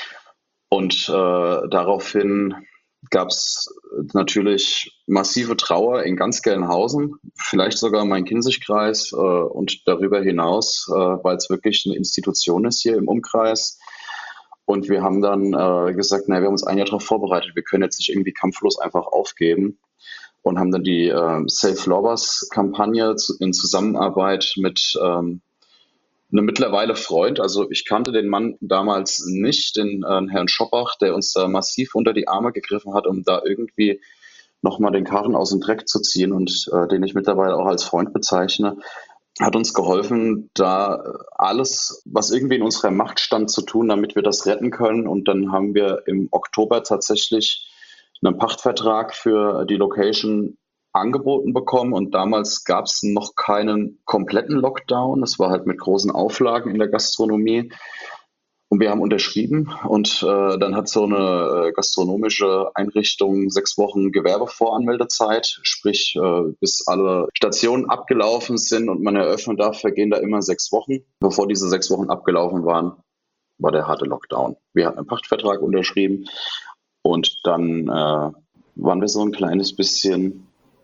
Und daraufhin gab es natürlich massive Trauer in ganz Gelnhausen, vielleicht sogar mein Kinzigkreis und darüber hinaus, weil es wirklich eine Institution ist hier im Umkreis. Und wir haben dann gesagt, wir haben uns ein Jahr darauf vorbereitet, wir können jetzt nicht irgendwie kampflos einfach aufgeben und haben dann die Safe Lorbas Kampagne in Zusammenarbeit mit einem mittlerweile Freund, also ich kannte den Mann damals nicht, den Herrn Schoppach, der uns da massiv unter die Arme gegriffen hat, um da irgendwie nochmal den Karren aus dem Dreck zu ziehen und den ich mittlerweile auch als Freund bezeichne, hat uns geholfen, da alles, was irgendwie in unserer Macht stand, zu tun, damit wir das retten können. Und dann haben wir im Oktober tatsächlich einen Pachtvertrag für die Location angeboten bekommen und damals gab es noch keinen kompletten Lockdown. Es war halt mit großen Auflagen in der Gastronomie und wir haben unterschrieben und dann hat so eine gastronomische Einrichtung 6 Wochen Gewerbevoranmeldezeit, sprich bis alle Stationen abgelaufen sind und man eröffnen darf, vergehen da immer 6 Wochen. Bevor diese 6 Wochen abgelaufen waren, war der harte Lockdown. Wir hatten einen Pachtvertrag unterschrieben und dann waren wir so ein kleines bisschen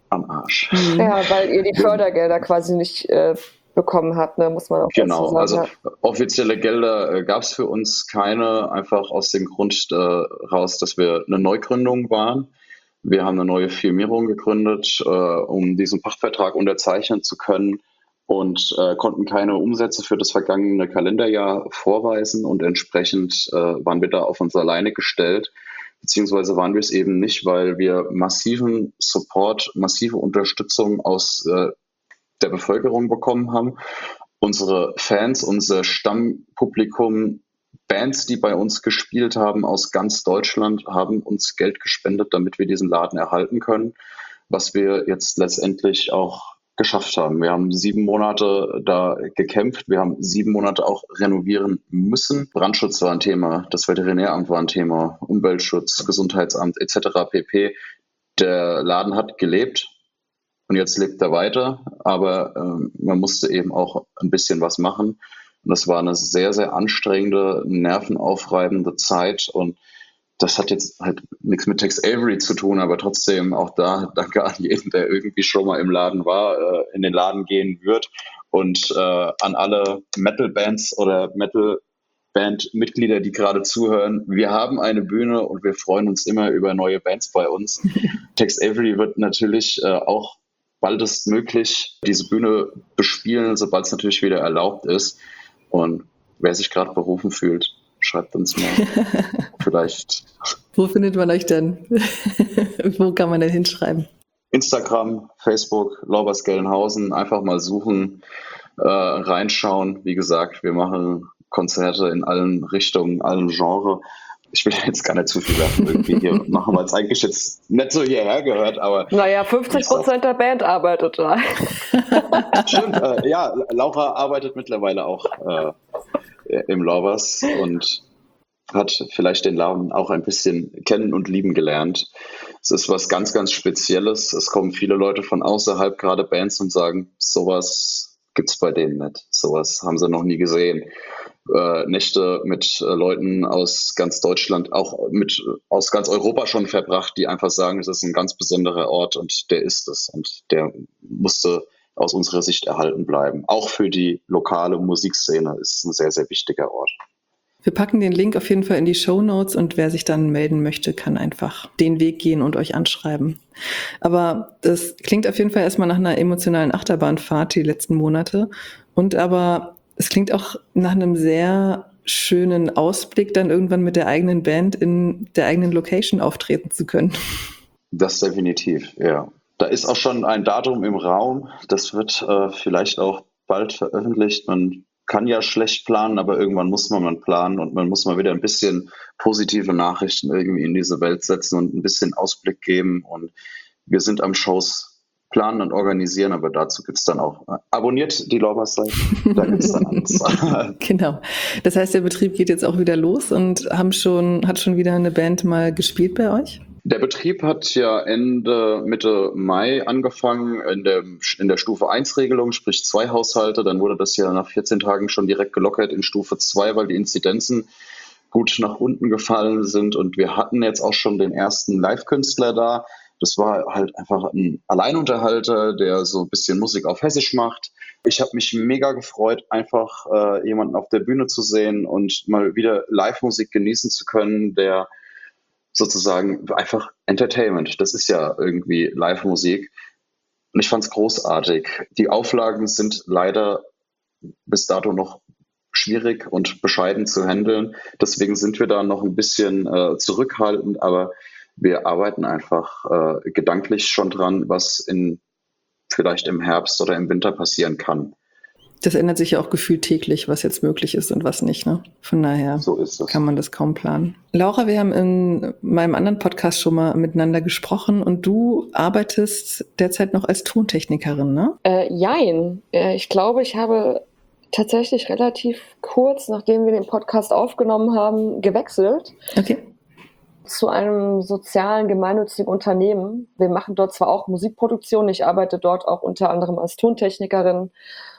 am Arsch. Ja, weil ihr die Fördergelder quasi nicht bekommen habt, ne? Muss man auch dazu Genau, sagen. also Ja. offizielle Gelder gab es für uns keine, einfach aus dem Grund raus, dass wir eine Neugründung waren. Wir haben eine neue Firmierung gegründet, um diesen Pachtvertrag unterzeichnen zu können und konnten keine Umsätze für das vergangene Kalenderjahr vorweisen und entsprechend waren wir da auf uns alleine gestellt, beziehungsweise waren wir es eben nicht, weil wir massiven Support, massive Unterstützung aus der Bevölkerung bekommen haben. Unsere Fans, unser Stammpublikum, Bands, die bei uns gespielt haben aus ganz Deutschland, haben uns Geld gespendet, damit wir diesen Laden erhalten können, was wir jetzt letztendlich auch geschafft haben. Wir haben 7 Monate da gekämpft. Wir haben 7 Monate auch renovieren müssen. Brandschutz war ein Thema, das Veterinäramt war ein Thema, Umweltschutz, Gesundheitsamt etc. pp. Der Laden hat gelebt. Und jetzt lebt er weiter, aber man musste eben auch ein bisschen was machen. Und das war eine sehr, sehr anstrengende, nervenaufreibende Zeit. Und das hat jetzt halt nichts mit Tex Avery zu tun, aber trotzdem auch da danke an jeden, der irgendwie schon mal im Laden war, in den Laden gehen wird. Und an alle Metal-Bands oder Metal-Band-Mitglieder, die gerade zuhören, wir haben eine Bühne und wir freuen uns immer über neue Bands bei uns. Tex Avery wird natürlich auch baldestmöglich diese Bühne bespielen, sobald es natürlich wieder erlaubt ist. Und wer sich gerade berufen fühlt, schreibt uns mal. Vielleicht. Wo findet man euch denn? Wo kann man denn hinschreiben? Instagram, Facebook, Laubers Gelnhausen, einfach mal suchen, reinschauen. Wie gesagt, wir machen Konzerte in allen Richtungen, allen Genres. Ich will jetzt gar nicht zu viel Werbung irgendwie hier machen, weil es eigentlich jetzt nicht so hierher gehört, aber... Naja, 50% der Band arbeitet da. Stimmt, ja, Laura arbeitet mittlerweile auch im Laubers und hat vielleicht den Laden auch ein bisschen kennen und lieben gelernt. Es ist was ganz, ganz Spezielles. Es kommen viele Leute von außerhalb, gerade Bands, und sagen, sowas gibt's bei denen nicht. Sowas haben sie noch nie gesehen. Nächte mit Leuten aus ganz Deutschland, auch aus ganz Europa schon verbracht, die einfach sagen, es ist ein ganz besonderer Ort und der ist es. Und der musste aus unserer Sicht erhalten bleiben. Auch für die lokale Musikszene ist es ein sehr, sehr wichtiger Ort. Wir packen den Link auf jeden Fall in die Shownotes und wer sich dann melden möchte, kann einfach den Weg gehen und euch anschreiben. Aber das klingt auf jeden Fall erstmal nach einer emotionalen Achterbahnfahrt die letzten Monate. Und aber es klingt auch nach einem sehr schönen Ausblick, dann irgendwann mit der eigenen Band in der eigenen Location auftreten zu können. Das definitiv, ja. Da ist auch schon ein Datum im Raum. Das wird vielleicht auch bald veröffentlicht. Man kann ja schlecht planen, aber irgendwann muss man planen und man muss mal wieder ein bisschen positive Nachrichten irgendwie in diese Welt setzen und ein bisschen Ausblick geben. Und wir sind am Shows planen und organisieren, aber dazu gibt's dann auch, abonniert die Laubers-Seite, da gibt's dann alles. Genau. Das heißt, der Betrieb geht jetzt auch wieder los und hat schon wieder eine Band mal gespielt bei euch? Der Betrieb hat ja Mitte Mai angefangen in der Stufe 1 Regelung, sprich 2 Haushalte. Dann wurde das ja nach 14 Tagen schon direkt gelockert in Stufe 2, weil die Inzidenzen gut nach unten gefallen sind. Und wir hatten jetzt auch schon den ersten Live-Künstler da. Das war halt einfach ein Alleinunterhalter, der so ein bisschen Musik auf Hessisch macht. Ich habe mich mega gefreut, einfach jemanden auf der Bühne zu sehen und mal wieder Live-Musik genießen zu können, der sozusagen einfach Entertainment. Das ist ja irgendwie Live-Musik. Und ich fand es großartig. Die Auflagen sind leider bis dato noch schwierig und bescheiden zu handeln. Deswegen sind wir da noch ein bisschen zurückhaltend, aber wir arbeiten einfach gedanklich schon dran, was vielleicht im Herbst oder im Winter passieren kann. Das ändert sich ja auch gefühlt täglich, was jetzt möglich ist und was nicht. Ne? Von daher So ist es. Kann man das kaum planen. Laura, wir haben in meinem anderen Podcast schon mal miteinander gesprochen und du arbeitest derzeit noch als Tontechnikerin, ne? Jein. Ich glaube, ich habe tatsächlich relativ kurz, nachdem wir den Podcast aufgenommen haben, gewechselt. Okay. Zu einem sozialen, gemeinnützigen Unternehmen. Wir machen dort zwar auch Musikproduktion, ich arbeite dort auch unter anderem als Tontechnikerin,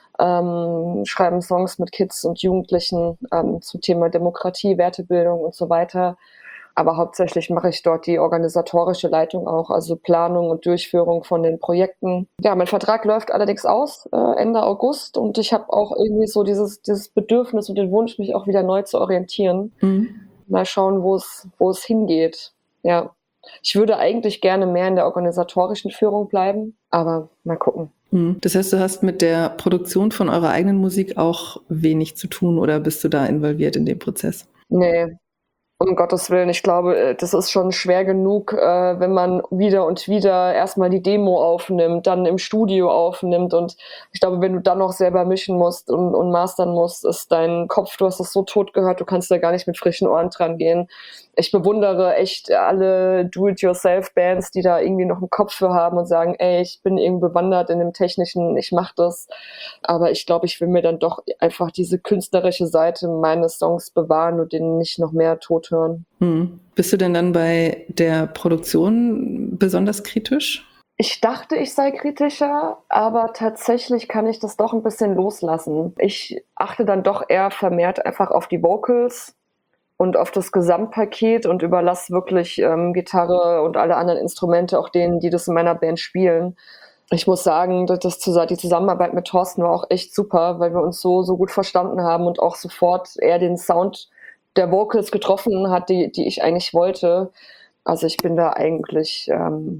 schreiben Songs mit Kids und Jugendlichen zum Thema Demokratie, Wertebildung und so weiter. Aber hauptsächlich mache ich dort die organisatorische Leitung auch, also Planung und Durchführung von den Projekten. Ja, mein Vertrag läuft allerdings aus Ende August und ich habe auch irgendwie so dieses Bedürfnis und den Wunsch, mich auch wieder neu zu orientieren. Mal schauen, wo es hingeht. Ja. Ich würde eigentlich gerne mehr in der organisatorischen Führung bleiben, aber mal gucken. Das heißt, du hast mit der Produktion von eurer eigenen Musik auch wenig zu tun oder bist du da involviert in den Prozess? Nee, um Gottes Willen. Ich glaube, das ist schon schwer genug, wenn man wieder und wieder erstmal die Demo aufnimmt, dann im Studio aufnimmt. Und ich glaube, wenn du dann noch selber mischen musst und mastern musst, ist dein Kopf, du hast das so tot gehört, du kannst da gar nicht mit frischen Ohren dran gehen. Ich bewundere echt alle Do-it-yourself-Bands, die da irgendwie noch einen Kopf für haben und sagen, ey, ich bin irgendwie bewandert in dem Technischen, ich mach das. Aber ich glaube, ich will mir dann doch einfach diese künstlerische Seite meines Songs bewahren und den nicht noch mehr tot hören. Bist du denn dann bei der Produktion besonders kritisch? Ich dachte, ich sei kritischer, aber tatsächlich kann ich das doch ein bisschen loslassen. Ich achte dann doch eher vermehrt einfach auf die Vocals und auf das Gesamtpaket und überlasse wirklich Gitarre und alle anderen Instrumente auch denen, die das in meiner Band spielen. Ich muss sagen, die Zusammenarbeit mit Thorsten war auch echt super, weil wir uns so gut verstanden haben und auch sofort er den Sound der Vocals getroffen hat, die ich eigentlich wollte. Also ich bin da eigentlich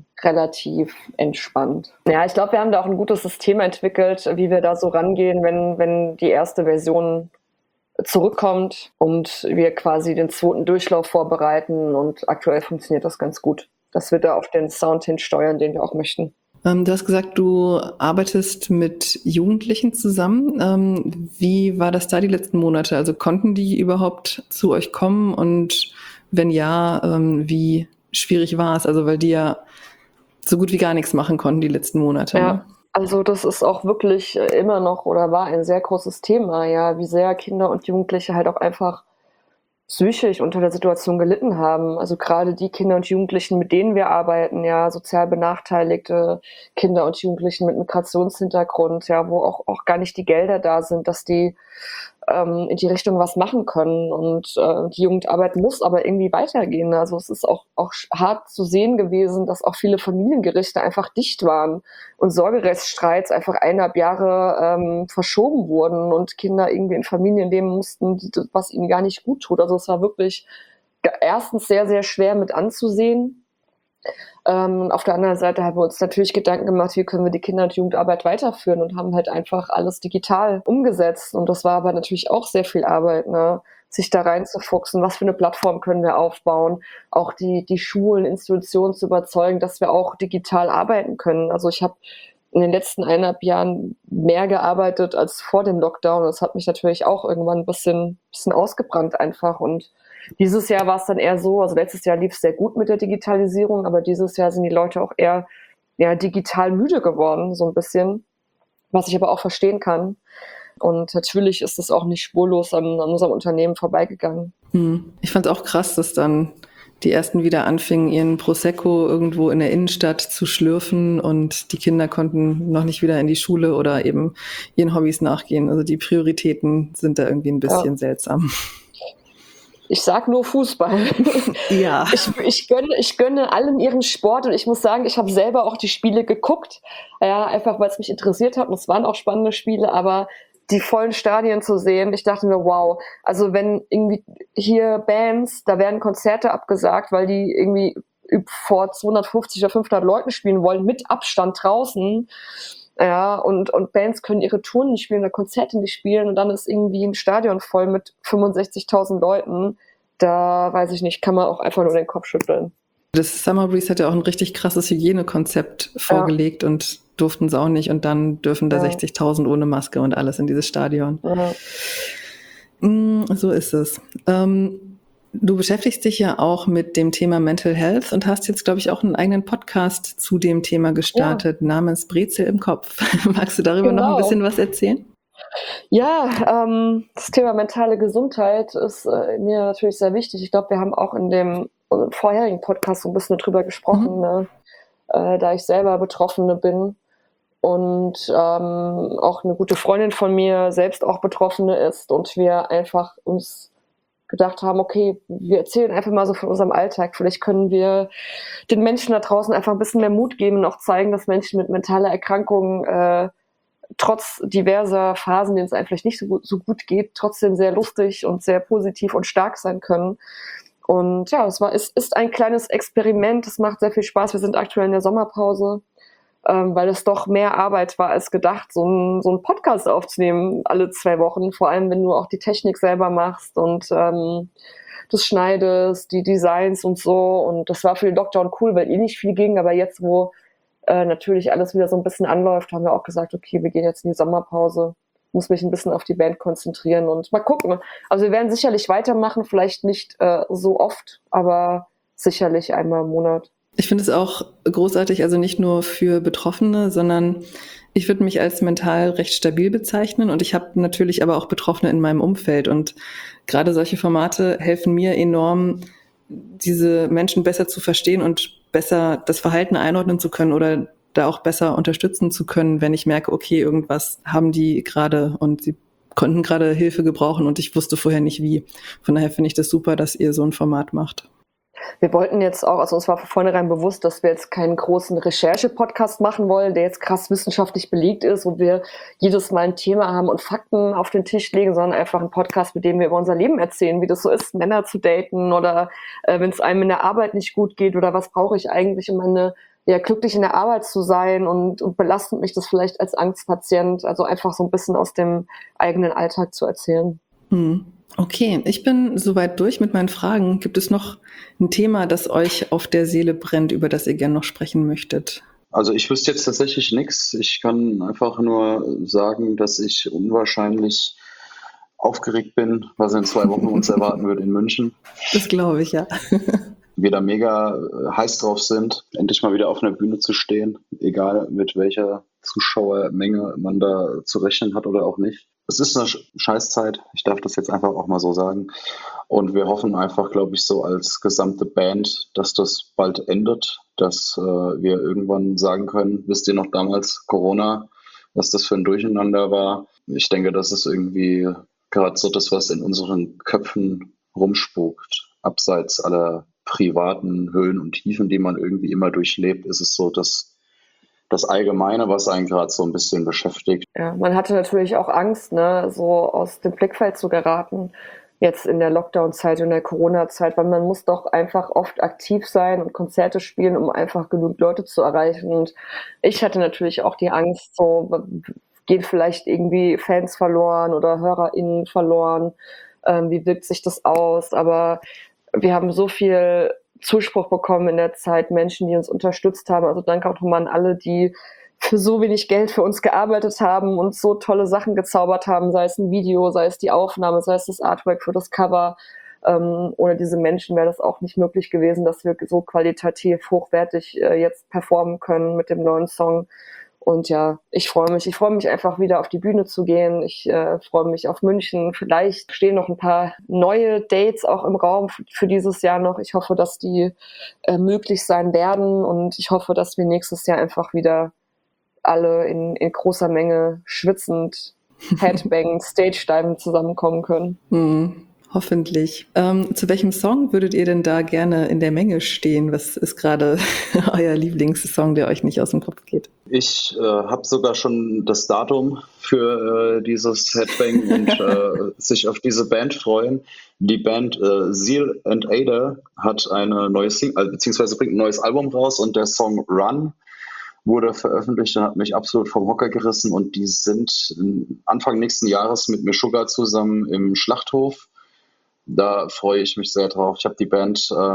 relativ entspannt. Ja, ich glaube, wir haben da auch ein gutes System entwickelt, wie wir da so rangehen, wenn die erste Version zurückkommt und wir quasi den zweiten Durchlauf vorbereiten. Und aktuell funktioniert das ganz gut, dass wir da auf den Sound hinsteuern, den wir auch möchten. Du hast gesagt, du arbeitest mit Jugendlichen zusammen. Wie war das da die letzten Monate? Also konnten die überhaupt zu euch kommen? Und wenn ja, wie schwierig war es? Also weil die ja so gut wie gar nichts machen konnten die letzten Monate. Ja. Ne? Also das ist auch wirklich immer noch oder war ein sehr großes Thema, ja, wie sehr Kinder und Jugendliche halt auch einfach psychisch unter der Situation gelitten haben. Also gerade die Kinder und Jugendlichen, mit denen wir arbeiten, ja, sozial benachteiligte Kinder und Jugendlichen mit Migrationshintergrund, ja, wo auch gar nicht die Gelder da sind, dass die in die Richtung was machen können. Und die Jugendarbeit muss aber irgendwie weitergehen. Also es ist auch hart zu sehen gewesen, dass auch viele Familiengerichte einfach dicht waren und Sorgerechtsstreits einfach 1,5 Jahre verschoben wurden und Kinder irgendwie in Familien leben mussten, was ihnen gar nicht gut tut. Also es war wirklich erstens sehr, sehr schwer mit anzusehen. Auf der anderen Seite haben wir uns natürlich Gedanken gemacht, wie können wir die Kinder- und Jugendarbeit weiterführen und haben halt einfach alles digital umgesetzt. Und das war aber natürlich auch sehr viel Arbeit, ne? Sich da reinzufuchsen, was für eine Plattform können wir aufbauen, auch die Schulen, Institutionen zu überzeugen, dass wir auch digital arbeiten können. Also ich habe in den letzten 1,5 Jahren mehr gearbeitet als vor dem Lockdown. Das hat mich natürlich auch irgendwann ein bisschen ausgebrannt einfach. Und dieses Jahr war es dann eher so, also letztes Jahr lief es sehr gut mit der Digitalisierung, aber dieses Jahr sind die Leute auch eher digital müde geworden, so ein bisschen, was ich aber auch verstehen kann. Und natürlich ist es auch nicht spurlos an unserem Unternehmen vorbeigegangen. Ich fand es auch krass, dass dann die ersten wieder anfingen, ihren Prosecco irgendwo in der Innenstadt zu schlürfen und die Kinder konnten noch nicht wieder in die Schule oder eben ihren Hobbys nachgehen. Also die Prioritäten sind da irgendwie ein bisschen seltsam. Ich sag nur Fußball. Ja. Ich gönne allen ihren Sport und ich muss sagen, ich habe selber auch die Spiele geguckt, ja, einfach weil es mich interessiert hat und es waren auch spannende Spiele, aber die vollen Stadien zu sehen, ich dachte mir, wow, also wenn irgendwie hier Bands, da werden Konzerte abgesagt, weil die irgendwie vor 250 oder 500 Leuten spielen wollen, mit Abstand draußen, ja, und Bands können ihre Touren nicht spielen oder Konzerte nicht spielen und dann ist irgendwie ein Stadion voll mit 65.000 Leuten, da weiß ich nicht, kann man auch einfach nur den Kopf schütteln. Das Summer Breeze hat ja auch ein richtig krasses Hygienekonzept vorgelegt und durften es auch nicht und dann dürfen da 60.000 ohne Maske und alles in dieses Stadion. Ja. So ist es. Du beschäftigst dich ja auch mit dem Thema Mental Health und hast jetzt, glaube ich, auch einen eigenen Podcast zu dem Thema gestartet, namens Brezel im Kopf. Magst du darüber noch ein bisschen was erzählen? Ja, das Thema mentale Gesundheit ist mir natürlich sehr wichtig. Ich glaube, wir haben auch in dem vorherigen Podcast so ein bisschen drüber gesprochen, ne? Da ich selber Betroffene bin und auch eine gute Freundin von mir selbst auch Betroffene ist und wir einfach uns gedacht haben, okay, wir erzählen einfach mal so von unserem Alltag. Vielleicht können wir den Menschen da draußen einfach ein bisschen mehr Mut geben und auch zeigen, dass Menschen mit mentaler Erkrankung trotz diverser Phasen, denen es einem vielleicht nicht so gut geht, trotzdem sehr lustig und sehr positiv und stark sein können. Und ja, es ist ein kleines Experiment. Es macht sehr viel Spaß. Wir sind aktuell in der Sommerpause, weil es doch mehr Arbeit war als gedacht, so einen Podcast aufzunehmen alle 2 Wochen. Vor allem, wenn du auch die Technik selber machst und das schneidest, die Designs und so. Und das war für den Lockdown cool, weil nicht viel ging. Aber jetzt, wo natürlich alles wieder so ein bisschen anläuft, haben wir auch gesagt, okay, wir gehen jetzt in die Sommerpause. Muss mich ein bisschen auf die Band konzentrieren und mal gucken. Also wir werden sicherlich weitermachen, vielleicht nicht so oft, aber sicherlich einmal im Monat. Ich finde es auch großartig, also nicht nur für Betroffene, sondern ich würde mich als mental recht stabil bezeichnen und ich habe natürlich aber auch Betroffene in meinem Umfeld und gerade solche Formate helfen mir enorm, diese Menschen besser zu verstehen und besser das Verhalten einordnen zu können oder da auch besser unterstützen zu können, wenn ich merke, okay, irgendwas haben die gerade und sie konnten gerade Hilfe gebrauchen und ich wusste vorher nicht wie. Von daher finde ich das super, dass ihr so ein Format macht. Wir wollten jetzt auch, also uns war von vornherein bewusst, dass wir jetzt keinen großen Recherche-Podcast machen wollen, der jetzt krass wissenschaftlich belegt ist, wo wir jedes Mal ein Thema haben und Fakten auf den Tisch legen, sondern einfach einen Podcast, mit dem wir über unser Leben erzählen, wie das so ist, Männer zu daten oder wenn es einem in der Arbeit nicht gut geht oder was brauche ich eigentlich, um glücklich in der Arbeit zu sein und belastet mich das vielleicht als Angstpatient, also einfach so ein bisschen aus dem eigenen Alltag zu erzählen. Okay, ich bin soweit durch mit meinen Fragen. Gibt es noch ein Thema, das euch auf der Seele brennt, über das ihr gerne noch sprechen möchtet? Also ich wüsste jetzt tatsächlich nichts. Ich kann einfach nur sagen, dass ich unwahrscheinlich aufgeregt bin, was in 2 Wochen uns erwarten wird in München. Das glaube ich, ja. Wir da mega heiß drauf sind, endlich mal wieder auf einer Bühne zu stehen, egal mit welcher Zuschauermenge man da zu rechnen hat oder auch nicht. Es ist eine Scheißzeit, ich darf das jetzt einfach auch mal so sagen. Und wir hoffen einfach, glaube ich, so als gesamte Band, dass das bald endet, dass wir irgendwann sagen können, wisst ihr noch damals Corona, was das für ein Durcheinander war. Ich denke, das ist irgendwie gerade so das, was in unseren Köpfen rumspukt, abseits aller privaten Höhen und Tiefen, die man irgendwie immer durchlebt, ist es so, dass das Allgemeine, was einen gerade so ein bisschen beschäftigt. Ja, man hatte natürlich auch Angst, ne, so aus dem Blickfeld zu geraten, jetzt in der Lockdown-Zeit und der Corona-Zeit, weil man muss doch einfach oft aktiv sein und Konzerte spielen, um einfach genug Leute zu erreichen. Und ich hatte natürlich auch die Angst, so gehen vielleicht irgendwie Fans verloren oder HörerInnen verloren, wie wirkt sich das aus? Aber wir haben so viel Zuspruch bekommen in der Zeit, Menschen, die uns unterstützt haben. Also danke auch nochmal an alle, die für so wenig Geld für uns gearbeitet haben und so tolle Sachen gezaubert haben, sei es ein Video, sei es die Aufnahme, sei es das Artwork für das Cover. Ohne diese Menschen wäre das auch nicht möglich gewesen, dass wir so qualitativ hochwertig jetzt performen können mit dem neuen Song. Und ja, ich freue mich einfach wieder auf die Bühne zu gehen. Ich freue mich auf München. Vielleicht stehen noch ein paar neue Dates auch im Raum für dieses Jahr noch. Ich hoffe, dass die möglich sein werden und ich hoffe, dass wir nächstes Jahr einfach wieder alle in großer Menge schwitzend, headbangend, stage-divend zusammenkommen können. Hoffentlich. Zu welchem Song würdet ihr denn da gerne in der Menge stehen? Was ist gerade euer Lieblingssong, der euch nicht aus dem Kopf geht? Ich habe sogar schon das Datum für dieses Headbang und sich auf diese Band freuen. Die Band Seal and Ada hat eine neue Single, beziehungsweise bringt ein neues Album raus und der Song Run wurde veröffentlicht und hat mich absolut vom Hocker gerissen und die sind Anfang nächsten Jahres mit Meshuggah zusammen im Schlachthof. Da freue ich mich sehr drauf. Ich habe die Band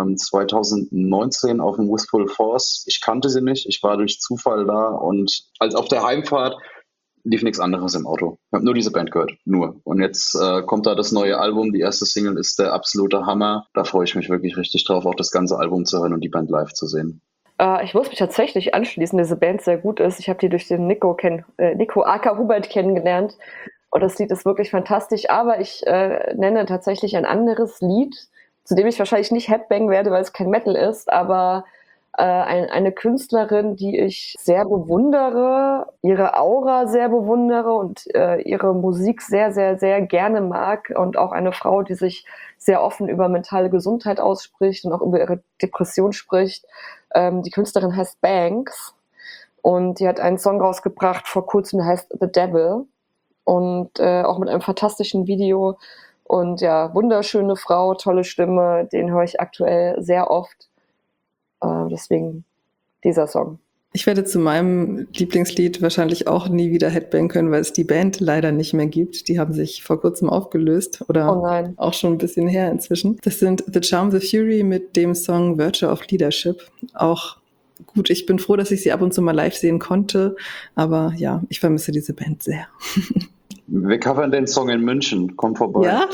2019 auf dem Wistful Force. Ich kannte sie nicht, ich war durch Zufall da und als auf der Heimfahrt lief nichts anderes im Auto. Ich habe nur diese Band gehört, nur. Und jetzt kommt da das neue Album, die erste Single ist der absolute Hammer. Da freue ich mich wirklich richtig drauf, auch das ganze Album zu hören und die Band live zu sehen. Ich muss mich tatsächlich anschließen, diese Band sehr gut ist. Ich habe die durch den Nico aka Hubert kennengelernt. Und das Lied ist wirklich fantastisch, aber ich nenne tatsächlich ein anderes Lied, zu dem ich wahrscheinlich nicht Headbang werde, weil es kein Metal ist, aber eine Künstlerin, die ich sehr bewundere, ihre Aura sehr bewundere und ihre Musik sehr, sehr, sehr gerne mag und auch eine Frau, die sich sehr offen über mentale Gesundheit ausspricht und auch über ihre Depression spricht. Die Künstlerin heißt Banks und die hat einen Song rausgebracht vor kurzem, der heißt The Devil und auch mit einem fantastischen Video und ja, wunderschöne Frau, tolle Stimme, den höre ich aktuell sehr oft. Deswegen dieser Song. Ich werde zu meinem Lieblingslied wahrscheinlich auch nie wieder Headbang können, weil es die Band leider nicht mehr gibt. Die haben sich vor kurzem aufgelöst oder auch schon ein bisschen her inzwischen. Das sind The Charm the Fury mit dem Song Virtue of Leadership. Auch gut, ich bin froh, dass ich sie ab und zu mal live sehen konnte, aber ja, ich vermisse diese Band sehr. Wir covern den Song in München. Kommt vorbei. Ja?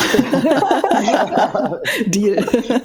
Deal.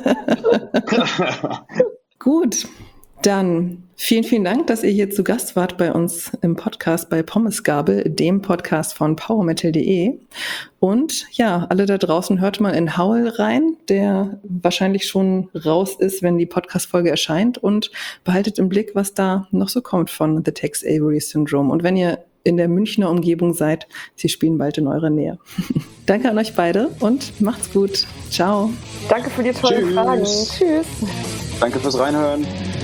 Gut, dann vielen, vielen Dank, dass ihr hier zu Gast wart bei uns im Podcast bei Pommesgabel, dem Podcast von powermetal.de. Und ja, alle da draußen, hört mal in Howl rein, der wahrscheinlich schon raus ist, wenn die Podcast-Folge erscheint. Und behaltet im Blick, was da noch so kommt von The Tex Avery Syndrome. Und wenn ihr in der Münchner Umgebung seid, sie spielen bald in eurer Nähe. Danke an euch beide und macht's gut. Ciao. Danke für die tollen Fragen. Tschüss. Danke fürs Reinhören.